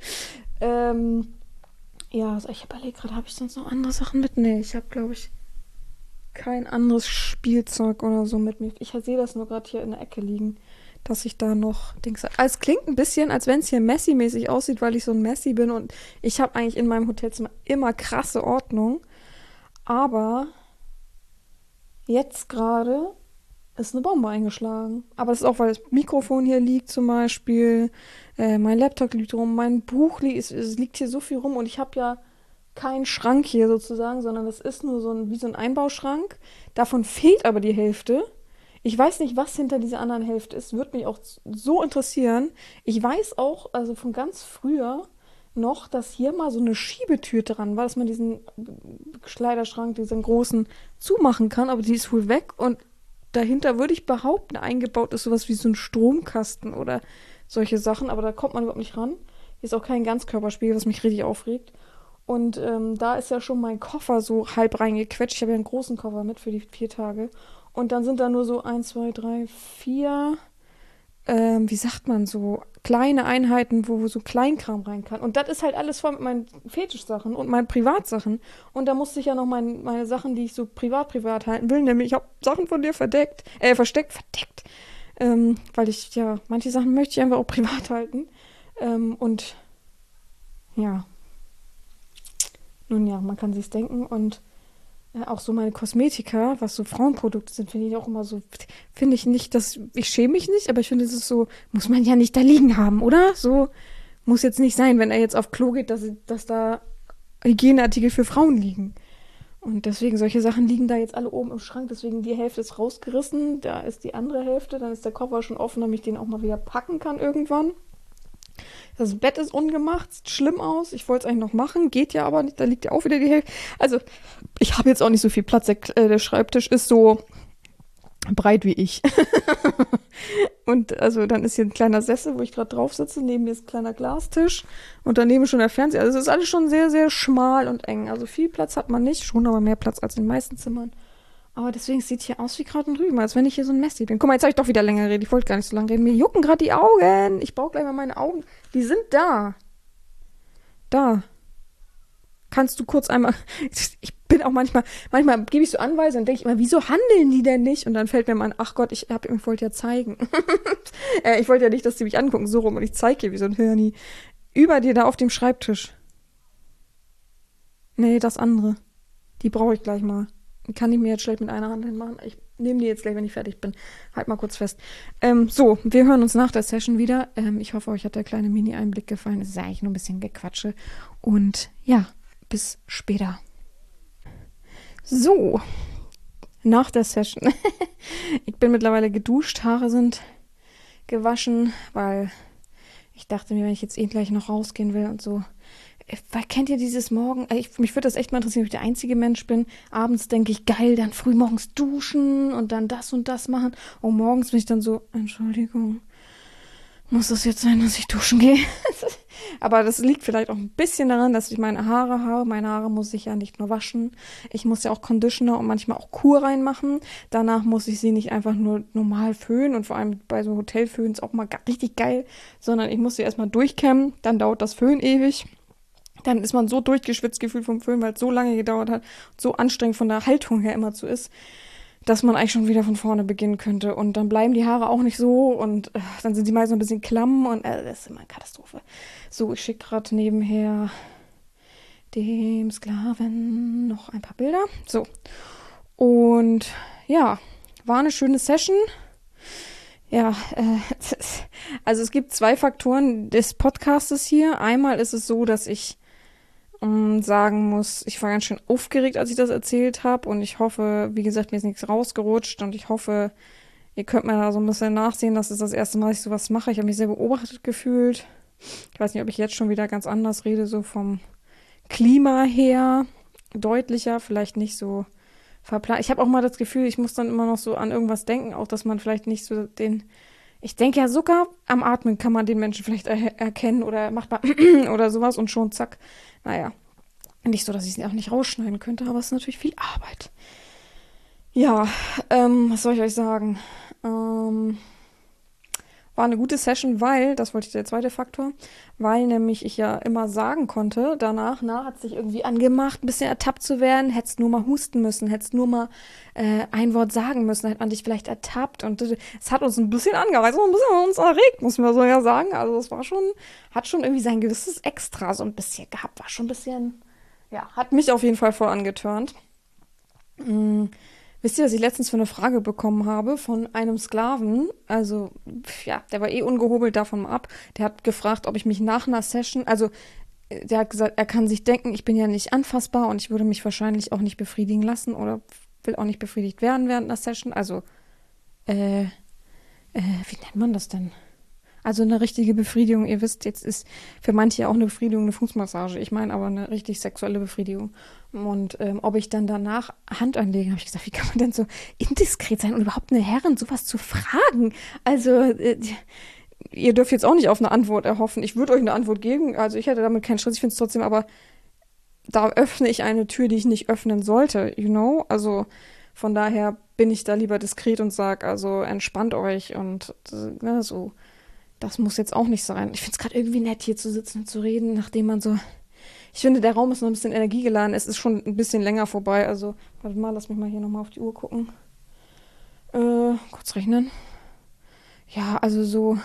Ja, also ich überlege gerade, habe ich sonst noch andere Sachen mit? Nee, ich habe, glaube ich, kein anderes Spielzeug oder so mit mir. Ich sehe das nur gerade hier in der Ecke liegen, dass ich da noch Dings habe. Es klingt ein bisschen, als wenn es hier Messi-mäßig aussieht, weil ich so ein Messi bin und ich habe eigentlich in meinem Hotelzimmer immer krasse Ordnung. Aber jetzt gerade ist eine Bombe eingeschlagen. Aber das ist auch, weil das Mikrofon hier liegt zum Beispiel. Mein Laptop liegt rum, mein Buch es liegt hier so viel rum und ich habe ja kein Schrank hier sozusagen, sondern das ist nur wie so ein Einbauschrank. Davon fehlt aber die Hälfte. Ich weiß nicht, was hinter dieser anderen Hälfte ist. Würde mich auch so interessieren. Ich weiß auch, also von ganz früher noch, dass hier mal so eine Schiebetür dran war, dass man diesen Kleiderschrank, diesen großen, zumachen kann, aber die ist wohl weg und dahinter würde ich behaupten, eingebaut ist sowas wie so ein Stromkasten oder solche Sachen, aber da kommt man überhaupt nicht ran. Hier ist auch kein Ganzkörperspiegel, was mich richtig aufregt. Und da ist ja schon mein Koffer so halb reingequetscht. Ich habe ja einen großen Koffer mit für die 4 Tage. Und dann sind da nur so 1, 2, 3, 4, wie sagt man, so kleine Einheiten, wo so Kleinkram rein kann. Und das ist halt alles voll mit meinen Fetischsachen und meinen Privatsachen. Und da musste ich ja noch meine Sachen, die ich so privat halten will, nämlich ich habe Sachen von dir versteckt. Weil ich, ja, manche Sachen möchte ich einfach auch privat halten. Und ja. Nun ja, man kann sich's denken und auch so meine Kosmetika, was so Frauenprodukte sind, finde ich auch immer so, finde ich nicht, ich schäme mich nicht, aber ich finde, es ist so, muss man ja nicht da liegen haben, oder? So muss jetzt nicht sein, wenn er jetzt auf Klo geht, dass da Hygieneartikel für Frauen liegen. Und deswegen, solche Sachen liegen da jetzt alle oben im Schrank, deswegen die Hälfte ist rausgerissen, da ist die andere Hälfte, dann ist der Koffer schon offen, damit ich den auch mal wieder packen kann irgendwann. Das Bett ist ungemacht, sieht schlimm aus. Ich wollte es eigentlich noch machen, geht ja aber nicht. Da liegt ja auch wieder die Hälfte. Also, ich habe jetzt auch nicht so viel Platz. Der Schreibtisch ist so breit wie ich. Und also dann ist hier ein kleiner Sessel, wo ich gerade drauf sitze. Neben mir ist ein kleiner Glastisch und daneben schon der Fernseher. Also es ist alles schon sehr, sehr schmal und eng. Also viel Platz hat man nicht, schon aber mehr Platz als in den meisten Zimmern. Aber deswegen sieht hier aus wie Kraut und Rüben, als wenn ich hier so ein Messi bin. Guck mal, jetzt habe ich doch wieder länger geredet. Ich wollte gar nicht so lange reden. Mir jucken gerade die Augen. Ich brauche gleich mal meine Augen. Die sind da. Da. Kannst du kurz einmal. Ich bin auch manchmal gebe ich so Anweisungen und denke ich immer, wieso handeln die denn nicht? Und dann fällt mir mal an, ach Gott, ich wollte ja zeigen. Ich wollte ja nicht, dass die mich angucken, so rum. Und ich zeige hier wie so ein Hirni. Über dir da auf dem Schreibtisch. Nee, das andere. Die brauche ich gleich mal. Die kann ich mir jetzt schlecht mit einer Hand hinmachen. Ich nehme die jetzt gleich, wenn ich fertig bin. Halt mal kurz fest. So, wir hören uns nach der Session wieder. Ich hoffe, euch hat der kleine Mini-Einblick gefallen. Es ist eigentlich nur ein bisschen Gequatsche. Und ja, bis später. So, nach der Session. Ich bin mittlerweile geduscht, Haare sind gewaschen, weil ich dachte mir, wenn ich jetzt gleich noch rausgehen will und so. Kennt ihr dieses Morgen? Mich würde das echt mal interessieren, ob ich der einzige Mensch bin. Abends denke ich, geil, dann früh morgens duschen und dann das und das machen. Und morgens bin ich dann so, Entschuldigung, muss das jetzt sein, dass ich duschen gehe? Aber das liegt vielleicht auch ein bisschen daran, dass ich meine Haare habe. Meine Haare muss ich ja nicht nur waschen. Ich muss ja auch Conditioner und manchmal auch Kur reinmachen. Danach muss ich sie nicht einfach nur normal föhnen und vor allem bei so Hotelföhns auch mal richtig geil, sondern ich muss sie erstmal durchkämmen. Dann dauert das Föhn ewig. Dann ist man so durchgeschwitzt gefühlt vom Föhn, weil es so lange gedauert hat, so anstrengend von der Haltung her immer so ist, dass man eigentlich schon wieder von vorne beginnen könnte. Und dann bleiben die Haare auch nicht so und dann sind sie mal so ein bisschen klamm und das ist immer eine Katastrophe. So, ich schicke gerade nebenher dem Sklaven noch ein paar Bilder. So, und ja, war eine schöne Session. Ja, also es gibt 2 Faktoren des Podcastes hier. Einmal ist es so, dass ich sagen muss, ich war ganz schön aufgeregt, als ich das erzählt habe und ich hoffe, wie gesagt, mir ist nichts rausgerutscht und ich hoffe, ihr könnt mir da so ein bisschen nachsehen, das ist das erste Mal, dass ich sowas mache. Ich habe mich sehr beobachtet gefühlt. Ich weiß nicht, ob ich jetzt schon wieder ganz anders rede, so vom Klima her, deutlicher, vielleicht nicht so verplant. Ich habe auch mal das Gefühl, ich muss dann immer noch so an irgendwas denken, auch dass man vielleicht nicht so ich denke ja sogar am Atmen kann man den Menschen vielleicht erkennen oder macht man oder sowas und schon zack. Naja, nicht so, dass ich es auch nicht rausschneiden könnte, aber es ist natürlich viel Arbeit. Ja, was soll ich euch sagen? War eine gute Session, weil, das wollte ich der zweite Faktor, weil nämlich ich ja immer sagen konnte, danach, hat sich irgendwie angemacht, ein bisschen ertappt zu werden, hättest nur mal husten müssen, hättest nur mal ein Wort sagen müssen, hätte man dich vielleicht ertappt und es hat uns ein bisschen angereizt, ein bisschen uns erregt, muss man so ja sagen, also es war schon, hat schon irgendwie sein gewisses Extra so ein bisschen gehabt, war schon ein bisschen, ja, hat mich auf jeden Fall voll angetörnt. Wisst ihr, was ich letztens für eine Frage bekommen habe von einem Sklaven? Also, ja, der war ungehobelt davon ab. Der hat gefragt, ob ich mich nach einer Session, also, der hat gesagt, er kann sich denken, ich bin ja nicht anfassbar und ich würde mich wahrscheinlich auch nicht befriedigen lassen oder will auch nicht befriedigt werden während einer Session. Also, wie nennt man das denn? Also eine richtige Befriedigung, ihr wisst, jetzt ist für manche auch eine Befriedigung eine Fußmassage. Ich meine aber eine richtig sexuelle Befriedigung. Und ob ich dann danach Hand anlege, habe ich gesagt, wie kann man denn so indiskret sein und überhaupt eine Herrin sowas zu fragen? Also ihr dürft jetzt auch nicht auf eine Antwort erhoffen. Ich würde euch eine Antwort geben. Also ich hätte damit keinen Stress. Ich finde es trotzdem, aber da öffne ich eine Tür, die ich nicht öffnen sollte, you know? Also von daher bin ich da lieber diskret und sage, also entspannt euch und ne, so. Das muss jetzt auch nicht sein. Ich finde es gerade irgendwie nett, hier zu sitzen und zu reden, nachdem man so. Ich finde, der Raum ist noch ein bisschen energiegeladen. Es ist schon ein bisschen länger vorbei. Also, warte mal, lass mich mal hier nochmal auf die Uhr gucken. Kurz rechnen. Ja, also so.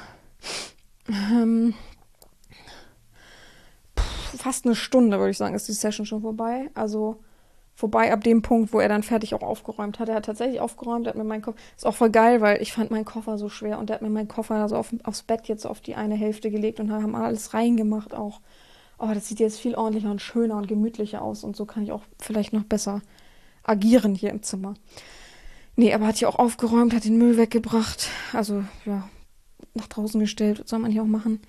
Fast eine Stunde, würde ich sagen, ist die Session schon vorbei. Also vorbei ab dem Punkt, wo er dann fertig auch aufgeräumt hat. Er hat tatsächlich aufgeräumt, er hat mir meinen Koffer, ist auch voll geil, weil ich fand meinen Koffer so schwer und er hat mir meinen Koffer also aufs Bett jetzt auf die eine Hälfte gelegt und haben alles reingemacht auch. Oh, das sieht jetzt viel ordentlicher und schöner und gemütlicher aus und so kann ich auch vielleicht noch besser agieren hier im Zimmer. Nee, aber hat hier auch aufgeräumt, hat den Müll weggebracht, also ja, nach draußen gestellt, was soll man hier auch machen.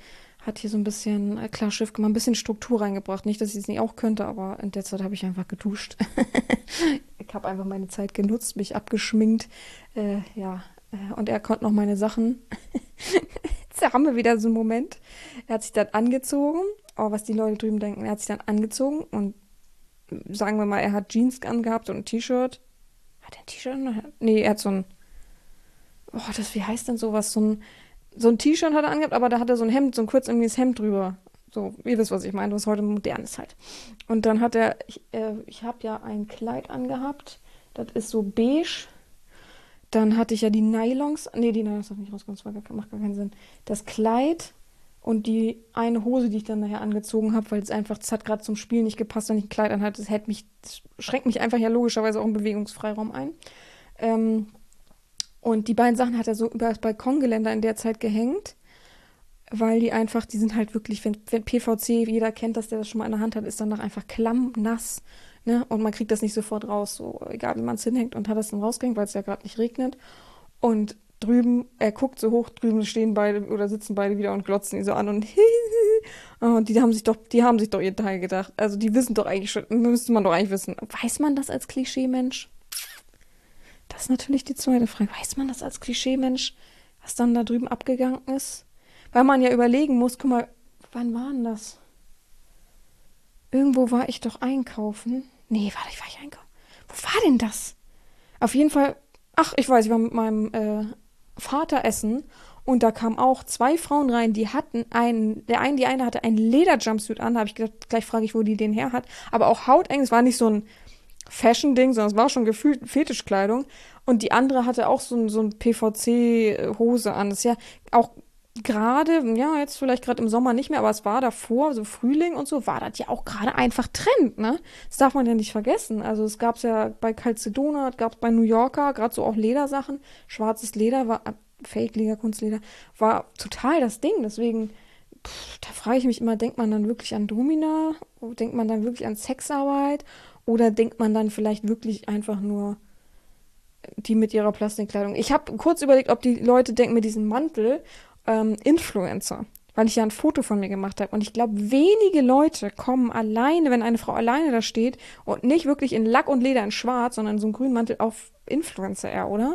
hat hier so ein bisschen klar Schiff gemacht, ein bisschen Struktur reingebracht. Nicht, dass ich es nicht auch könnte, aber in der Zeit habe ich einfach geduscht. Ich habe einfach meine Zeit genutzt, mich abgeschminkt. Ja, und er konnte noch meine Sachen. Jetzt haben wir wieder so einen Moment. Er hat sich dann angezogen. Oh, was die Leute drüben denken. Er hat sich dann angezogen und sagen wir mal, er hat Jeans angehabt und ein T-Shirt. Hat er ein T-Shirt? Nee, er hat so ein. Oh, wie heißt denn sowas? So ein T-Shirt hat er angehabt, aber da hat er so ein Hemd, so ein kurzärmeliges Hemd drüber. So, ihr wisst, was ich meine, was heute modern ist halt. Und dann hat er, ich habe ja ein Kleid angehabt, das ist so beige. Dann hatte ich ja die Nylons, nee, die Nylons habe ich nicht rausgekommen, das macht gar keinen Sinn. Das Kleid und die eine Hose, die ich dann nachher angezogen habe, weil es einfach, das hat gerade zum Spiel nicht gepasst, wenn ich ein Kleid anhatte. Das schränkt mich einfach ja logischerweise auch im Bewegungsfreiraum ein. Ähm, und die beiden Sachen hat er so über das Balkongeländer in der Zeit gehängt, weil die sind halt wirklich, wenn PVC, jeder kennt das, der das schon mal in der Hand hat, ist danach einfach klammnass, ne? Und man kriegt das nicht sofort raus, so egal wie man es hinhängt und hat das dann rausgehängt, weil es ja gerade nicht regnet. Und drüben, er guckt so hoch, drüben stehen beide oder sitzen beide wieder und glotzen ihn so an und und die haben sich doch ihr Teil gedacht. Also die wissen doch eigentlich schon, müsste man doch eigentlich wissen. Weiß man das als Klischee-Mensch? Das ist natürlich die zweite Frage. Weiß man das als Klischee-Mensch, was dann da drüben abgegangen ist? Weil man ja überlegen muss, guck mal, wann war denn das? Irgendwo war ich doch einkaufen. Nee, warte, war ich einkaufen? Wo war denn das? Auf jeden Fall, ach, ich weiß, ich war mit meinem Vater essen und da kamen auch zwei Frauen rein, die hatten die eine hatte einen Leder-Jumpsuit an, da habe ich gedacht, gleich frage ich, wo die den her hat, aber auch hauteng, es war nicht so ein Fashion-Ding, sondern es war schon gefühlt Fetischkleidung und die andere hatte auch so ein PVC-Hose an, das ist ja auch gerade, ja, jetzt vielleicht gerade im Sommer nicht mehr, aber es war davor, so Frühling und so, war das ja auch gerade einfach Trend, ne? Das darf man ja nicht vergessen. Also es gab es ja bei Calcedona, es gab es bei New Yorker, gerade so auch Ledersachen. Schwarzes Leder war, Fake-Leder, Kunstleder, war total das Ding. Deswegen, da frage ich mich immer, denkt man dann wirklich an Domina? Denkt man dann wirklich an Sexarbeit? Oder denkt man dann vielleicht wirklich einfach nur die mit ihrer Plastikkleidung? Ich habe kurz überlegt, ob die Leute denken mit diesem Mantel, Influencer, weil ich ja ein Foto von mir gemacht habe. Und ich glaube, wenige Leute kommen alleine, wenn eine Frau alleine da steht und nicht wirklich in Lack und Leder in Schwarz, sondern so einen grünen Mantel auf Influencer eher, oder?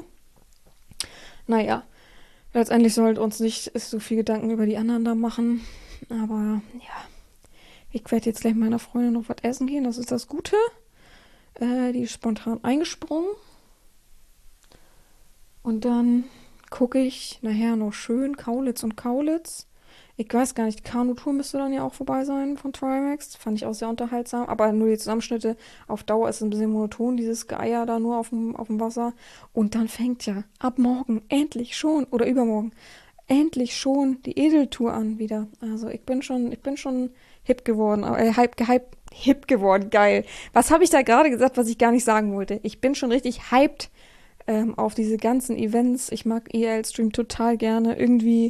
Naja, letztendlich sollten uns nicht so viel Gedanken über die anderen da machen. Aber ja, ich werde jetzt gleich mit meiner Freundin noch was essen gehen. Das ist das Gute. Die ist spontan eingesprungen. Und dann gucke ich nachher noch schön Kaulitz und Kaulitz. Ich weiß gar nicht, die Kanutour müsste dann ja auch vorbei sein von Trimax. Fand ich auch sehr unterhaltsam. Aber nur die Zusammenschnitte auf Dauer ist es ein bisschen monoton, dieses Geier da nur auf dem Wasser. Und dann fängt ja ab morgen endlich schon, oder übermorgen, endlich schon die Edeltour an wieder. Also ich bin schon hip geworden. Hip geworden, geil. Was habe ich da gerade gesagt, was ich gar nicht sagen wollte? Ich bin schon richtig hyped auf diese ganzen Events. Ich mag EL-Stream total gerne. Irgendwie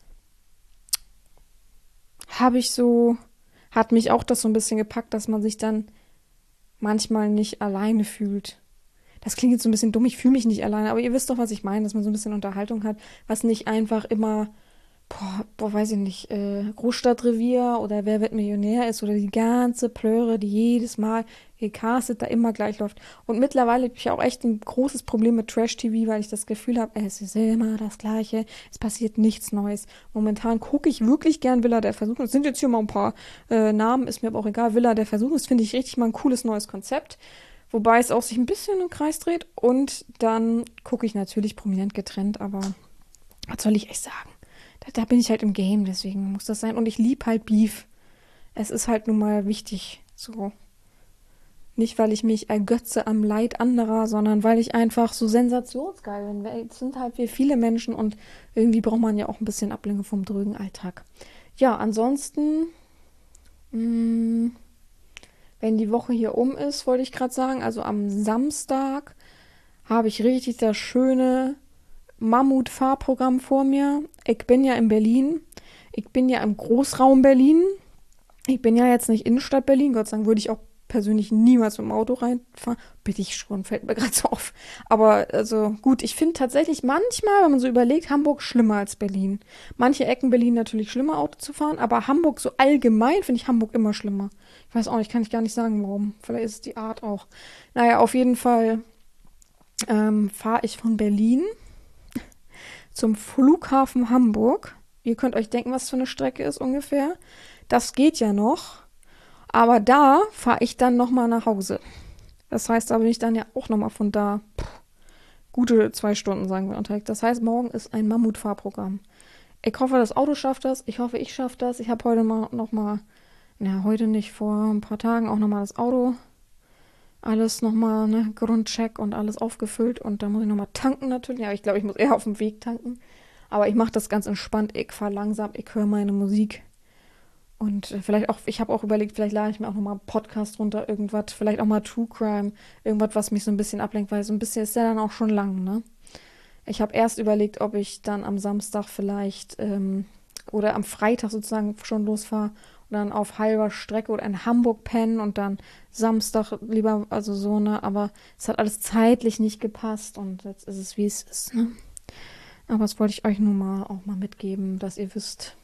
hat mich auch das so ein bisschen gepackt, dass man sich dann manchmal nicht alleine fühlt. Das klingt jetzt so ein bisschen dumm, ich fühle mich nicht alleine, aber ihr wisst doch, was ich meine, dass man so ein bisschen Unterhaltung hat, was nicht einfach immer, weiß ich nicht, Großstadtrevier oder Wer wird Millionär ist oder die ganze Plöre, die jedes Mal gecastet da immer gleich läuft. Und mittlerweile habe ich auch echt ein großes Problem mit Trash-TV, weil ich das Gefühl habe, es ist immer das Gleiche, es passiert nichts Neues. Momentan gucke ich wirklich gern Villa der Versuchung. Es sind jetzt hier mal ein paar Namen, ist mir aber auch egal. Villa der Versuchung, das finde ich richtig mal ein cooles neues Konzept. Wobei es auch sich ein bisschen im Kreis dreht. Und dann gucke ich natürlich prominent getrennt, aber was soll ich echt sagen? Da bin ich halt im Game, deswegen muss das sein. Und ich liebe halt Beef. Es ist halt nun mal wichtig. So. Nicht, weil ich mich ergötze am Leid anderer, sondern weil ich einfach so sensationsgeil bin. Es sind halt wir viele Menschen und irgendwie braucht man ja auch ein bisschen Ablenkung vom drögen Alltag. Ja, ansonsten, wenn die Woche hier um ist, wollte ich gerade sagen, also am Samstag habe ich richtig das schöne Mammut-Fahrprogramm vor mir. Ich bin ja in Berlin. Ich bin ja im Großraum Berlin. Ich bin ja jetzt nicht Innenstadt Berlin. Gott sei Dank würde ich auch persönlich niemals mit dem Auto reinfahren. Bitte ich schon, fällt mir gerade so auf. Aber also gut, ich finde tatsächlich manchmal, wenn man so überlegt, Hamburg schlimmer als Berlin. Manche Ecken Berlin natürlich schlimmer, Auto zu fahren, aber Hamburg so allgemein finde ich Hamburg immer schlimmer. Ich weiß auch nicht, kann ich gar nicht sagen, warum. Vielleicht ist es die Art auch. Naja, auf jeden Fall fahre ich von Berlin zum Flughafen Hamburg. Ihr könnt euch denken, was für eine Strecke ist ungefähr. Das geht ja noch. Aber da fahre ich dann nochmal nach Hause. Das heißt, da bin ich dann ja auch nochmal von da gute 2 Stunden, sagen wir, unterwegs. Das heißt, morgen ist ein Mammutfahrprogramm. Ich hoffe, das Auto schafft das. Ich hoffe, ich schaffe das. Ich habe heute mal nochmal, heute nicht, vor ein paar Tagen auch nochmal das Auto. Alles nochmal, ne, Grundcheck und alles aufgefüllt. Und da muss ich nochmal tanken natürlich. Ja, ich glaube, ich muss eher auf dem Weg tanken. Aber ich mache das ganz entspannt. Ich fahre langsam, ich höre meine Musik. Und vielleicht auch, ich habe auch überlegt, vielleicht lade ich mir auch nochmal einen Podcast runter, irgendwas, vielleicht auch mal True Crime, irgendwas, was mich so ein bisschen ablenkt, weil so ein bisschen ist ja dann auch schon lang, ne? Ich habe erst überlegt, ob ich dann am Samstag vielleicht oder am Freitag sozusagen schon losfahre und dann auf halber Strecke oder in Hamburg pennen und dann Samstag lieber, also so, ne? Aber es hat alles zeitlich nicht gepasst und jetzt ist es, wie es ist, ne? Aber das wollte ich euch nur mal auch mal mitgeben, dass ihr wisst,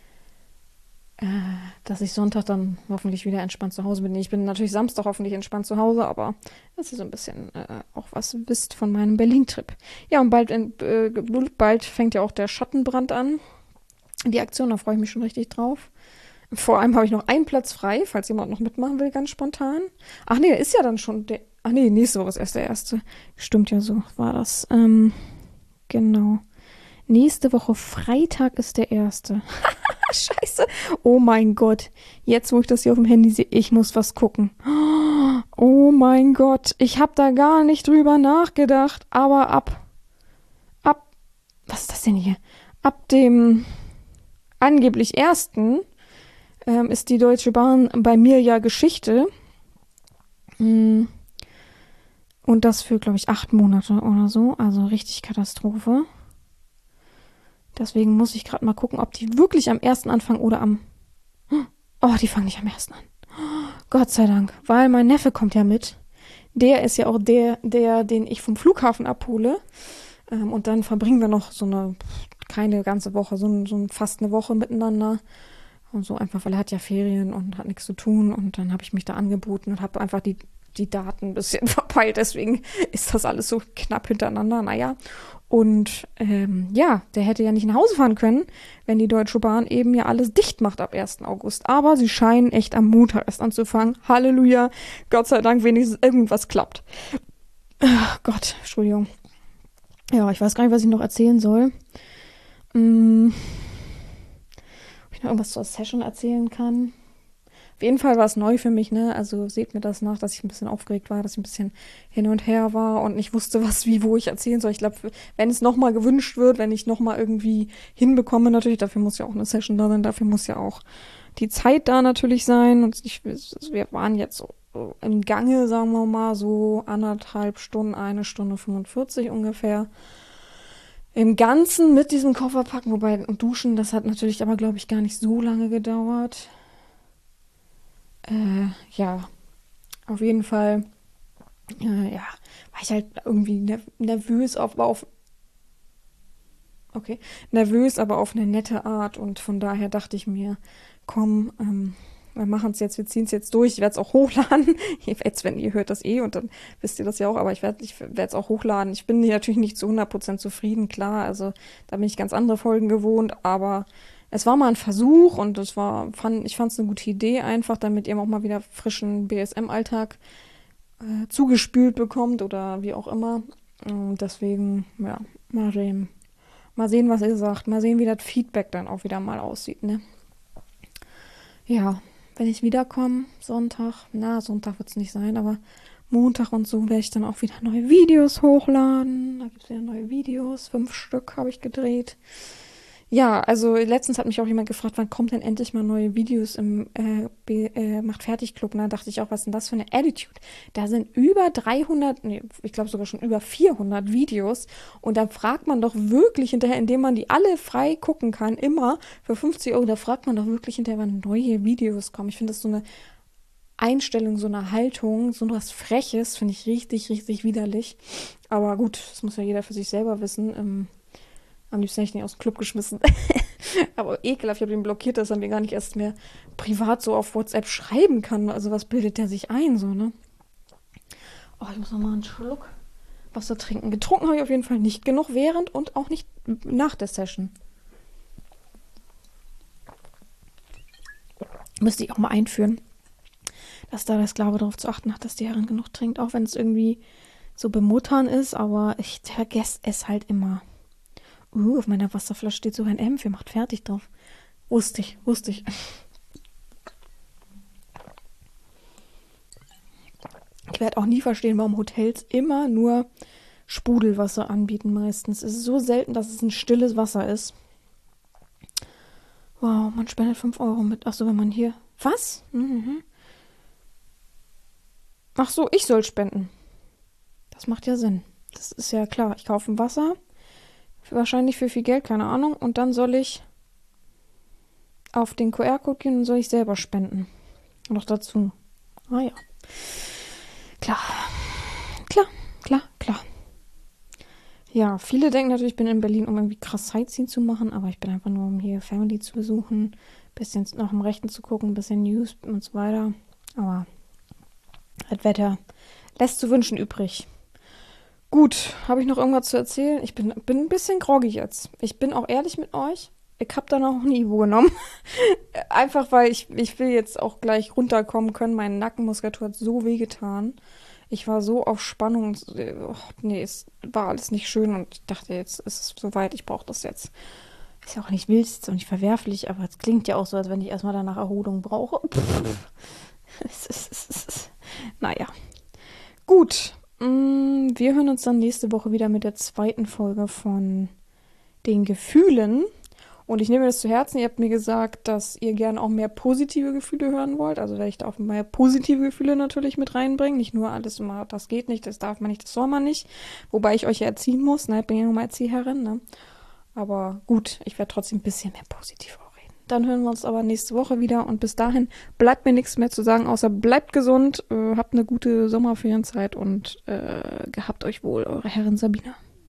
dass ich Sonntag dann hoffentlich wieder entspannt zu Hause bin. Ich bin natürlich Samstag hoffentlich entspannt zu Hause, aber das ist so ein bisschen auch was wisst von meinem Berlin-Trip. Ja, und bald fängt ja auch der Schattenbrand an. Die Aktion, da freue ich mich schon richtig drauf. Vor allem habe ich noch einen Platz frei, falls jemand noch mitmachen will, ganz spontan. Ach nee, ist ja dann schon der. Ach nee, nächste Woche ist erst der erste. Stimmt ja, so war das. Genau. Nächste Woche Freitag ist der erste. Scheiße. Oh mein Gott. Jetzt, wo ich das hier auf dem Handy sehe, ich muss was gucken. Oh mein Gott. Ich habe da gar nicht drüber nachgedacht. Aber was ist das denn hier? Ab dem angeblich ersten ist die Deutsche Bahn bei mir ja Geschichte. Und das für, glaube ich, 8 Monate oder so. Also richtig Katastrophe. Deswegen muss ich gerade mal gucken, ob die wirklich am 1. anfangen oder am... Oh, die fangen nicht am 1. an. Gott sei Dank, weil mein Neffe kommt ja mit. Der ist ja auch der, den ich vom Flughafen abhole. Und dann verbringen wir noch so keine ganze Woche, so fast eine Woche miteinander. Und so einfach, weil er hat ja Ferien und hat nichts zu tun. Und dann habe ich mich da angeboten und habe einfach die Daten ein bisschen verpeilt. Deswegen ist das alles so knapp hintereinander. Naja. Und ja, der hätte ja nicht nach Hause fahren können, wenn die Deutsche Bahn eben ja alles dicht macht ab 1. August. Aber sie scheinen echt am Montag erst anzufangen. Halleluja. Gott sei Dank wenigstens irgendwas klappt. Gott, Entschuldigung. Ja, ich weiß gar nicht, was ich noch erzählen soll. Ob ich noch irgendwas zur Session erzählen kann. Auf jeden Fall war es neu für mich, ne? Also seht mir das nach, dass ich ein bisschen aufgeregt war, dass ich ein bisschen hin und her war und nicht wusste, was, wie, wo ich erzählen soll. Ich glaube, wenn es nochmal gewünscht wird, wenn ich nochmal irgendwie hinbekomme, natürlich, dafür muss ja auch eine Session da sein, dafür muss ja auch die Zeit da natürlich sein. Und wir waren jetzt so im Gange, sagen wir mal, so 1,5 Stunden, 1 Stunde 45 ungefähr. Im Ganzen mit diesem Kofferpacken, wobei und Duschen, das hat natürlich aber, glaube ich, gar nicht so lange gedauert. Ja, auf jeden Fall, ja, war ich halt irgendwie nervös nervös, aber auf eine nette Art und von daher dachte ich mir, komm, wir machen es jetzt, wir ziehen es jetzt durch, ich werde es auch hochladen, jetzt, wenn ihr hört das und dann wisst ihr das ja auch, aber ich werde es auch hochladen. Ich bin natürlich nicht zu 100% zufrieden, klar, also da bin ich ganz andere Folgen gewohnt, aber es war mal ein Versuch und ich fand es eine gute Idee einfach, damit ihr auch mal wieder frischen BSM-Alltag zugespült bekommt oder wie auch immer. Und deswegen, ja, mal sehen. Mal sehen, was ihr sagt. Mal sehen, wie das Feedback dann auch wieder mal aussieht, ne? Ja, wenn ich wiederkomme, Sonntag wird es nicht sein, aber Montag und so werde ich dann auch wieder neue Videos hochladen. Da gibt es wieder neue Videos. 5 Stück habe ich gedreht. Ja, also letztens hat mich auch jemand gefragt, wann kommt denn endlich mal neue Videos im Macht fertig Club? Und da dachte ich auch, was ist denn das für eine Attitude? Da sind über 300, nee, ich glaube sogar schon über 400 Videos. Und da fragt man doch wirklich hinterher, indem man die alle frei gucken kann, immer für 50 Euro, da fragt man doch wirklich hinterher, wann neue Videos kommen. Ich finde das so eine Einstellung, so eine Haltung, so was Freches, finde ich richtig, richtig widerlich. Aber gut, das muss ja jeder für sich selber wissen. Am liebsten hätte ich den aus dem Club geschmissen. Aber ekelhaft, ich habe ihn blockiert, dass er mir gar nicht erst mehr privat so auf WhatsApp schreiben kann. Also was bildet der sich ein, so, ne? Oh, ich muss noch mal einen Schluck Wasser trinken. Getrunken habe ich auf jeden Fall nicht genug während und auch nicht nach der Session. Müsste ich auch mal einführen, dass da der Sklave darauf zu achten hat, dass die Herrin genug trinkt, auch wenn es irgendwie so bemuttern ist, aber ich vergesse es halt immer. Auf meiner Wasserflasche steht sogar ein M für macht fertig drauf. Wusste ich. Ich werde auch nie verstehen, warum Hotels immer nur Sprudelwasser anbieten meistens. Es ist so selten, dass es ein stilles Wasser ist. Wow, man spendet 5 Euro mit. Achso, wenn man hier... Was? Ach so, ich soll spenden. Das macht ja Sinn. Das ist ja klar. Ich kaufe ein Wasser. Wahrscheinlich für viel Geld, keine Ahnung. Und dann soll ich auf den QR-Code gehen und soll ich selber spenden. Noch dazu. Ah ja. Klar. Ja, viele denken natürlich, ich bin in Berlin, um irgendwie krass Sightseeing zu machen, aber ich bin einfach nur, um hier Family zu besuchen, bisschen nach dem Rechten zu gucken, bisschen News und so weiter. Aber das Wetter lässt zu wünschen übrig. Gut, habe ich noch irgendwas zu erzählen? Ich bin ein bisschen groggy jetzt. Ich bin auch ehrlich mit euch. Ich habe da noch ein Ivo genommen. Einfach, weil ich will jetzt auch gleich runterkommen können. Meine Nackenmuskulatur hat so wehgetan. Ich war so auf Spannung. Nee, es war alles nicht schön und ich dachte, jetzt ist es soweit. Ich brauche das jetzt. Ist ja auch nicht wild, ist auch nicht verwerflich, aber es klingt ja auch so, als wenn ich erstmal danach Erholung brauche. Naja. Gut. Wir hören uns dann nächste Woche wieder mit der zweiten Folge von den Gefühlen. Und ich nehme mir das zu Herzen. Ihr habt mir gesagt, dass ihr gerne auch mehr positive Gefühle hören wollt. Also werde ich da auch mehr positive Gefühle natürlich mit reinbringen. Nicht nur alles immer, das geht nicht, das darf man nicht, das soll man nicht. Wobei ich euch ja erziehen muss. Ne? Ich bin ja nun mal Erzieherin. Ne? Aber gut, ich werde trotzdem ein bisschen mehr positiv auch reden. Dann hören wir uns aber nächste Woche wieder. Und bis dahin bleibt mir nichts mehr zu sagen, außer bleibt gesund, habt eine gute Sommerferienzeit und gehabt euch wohl, eure Herrin Sabina.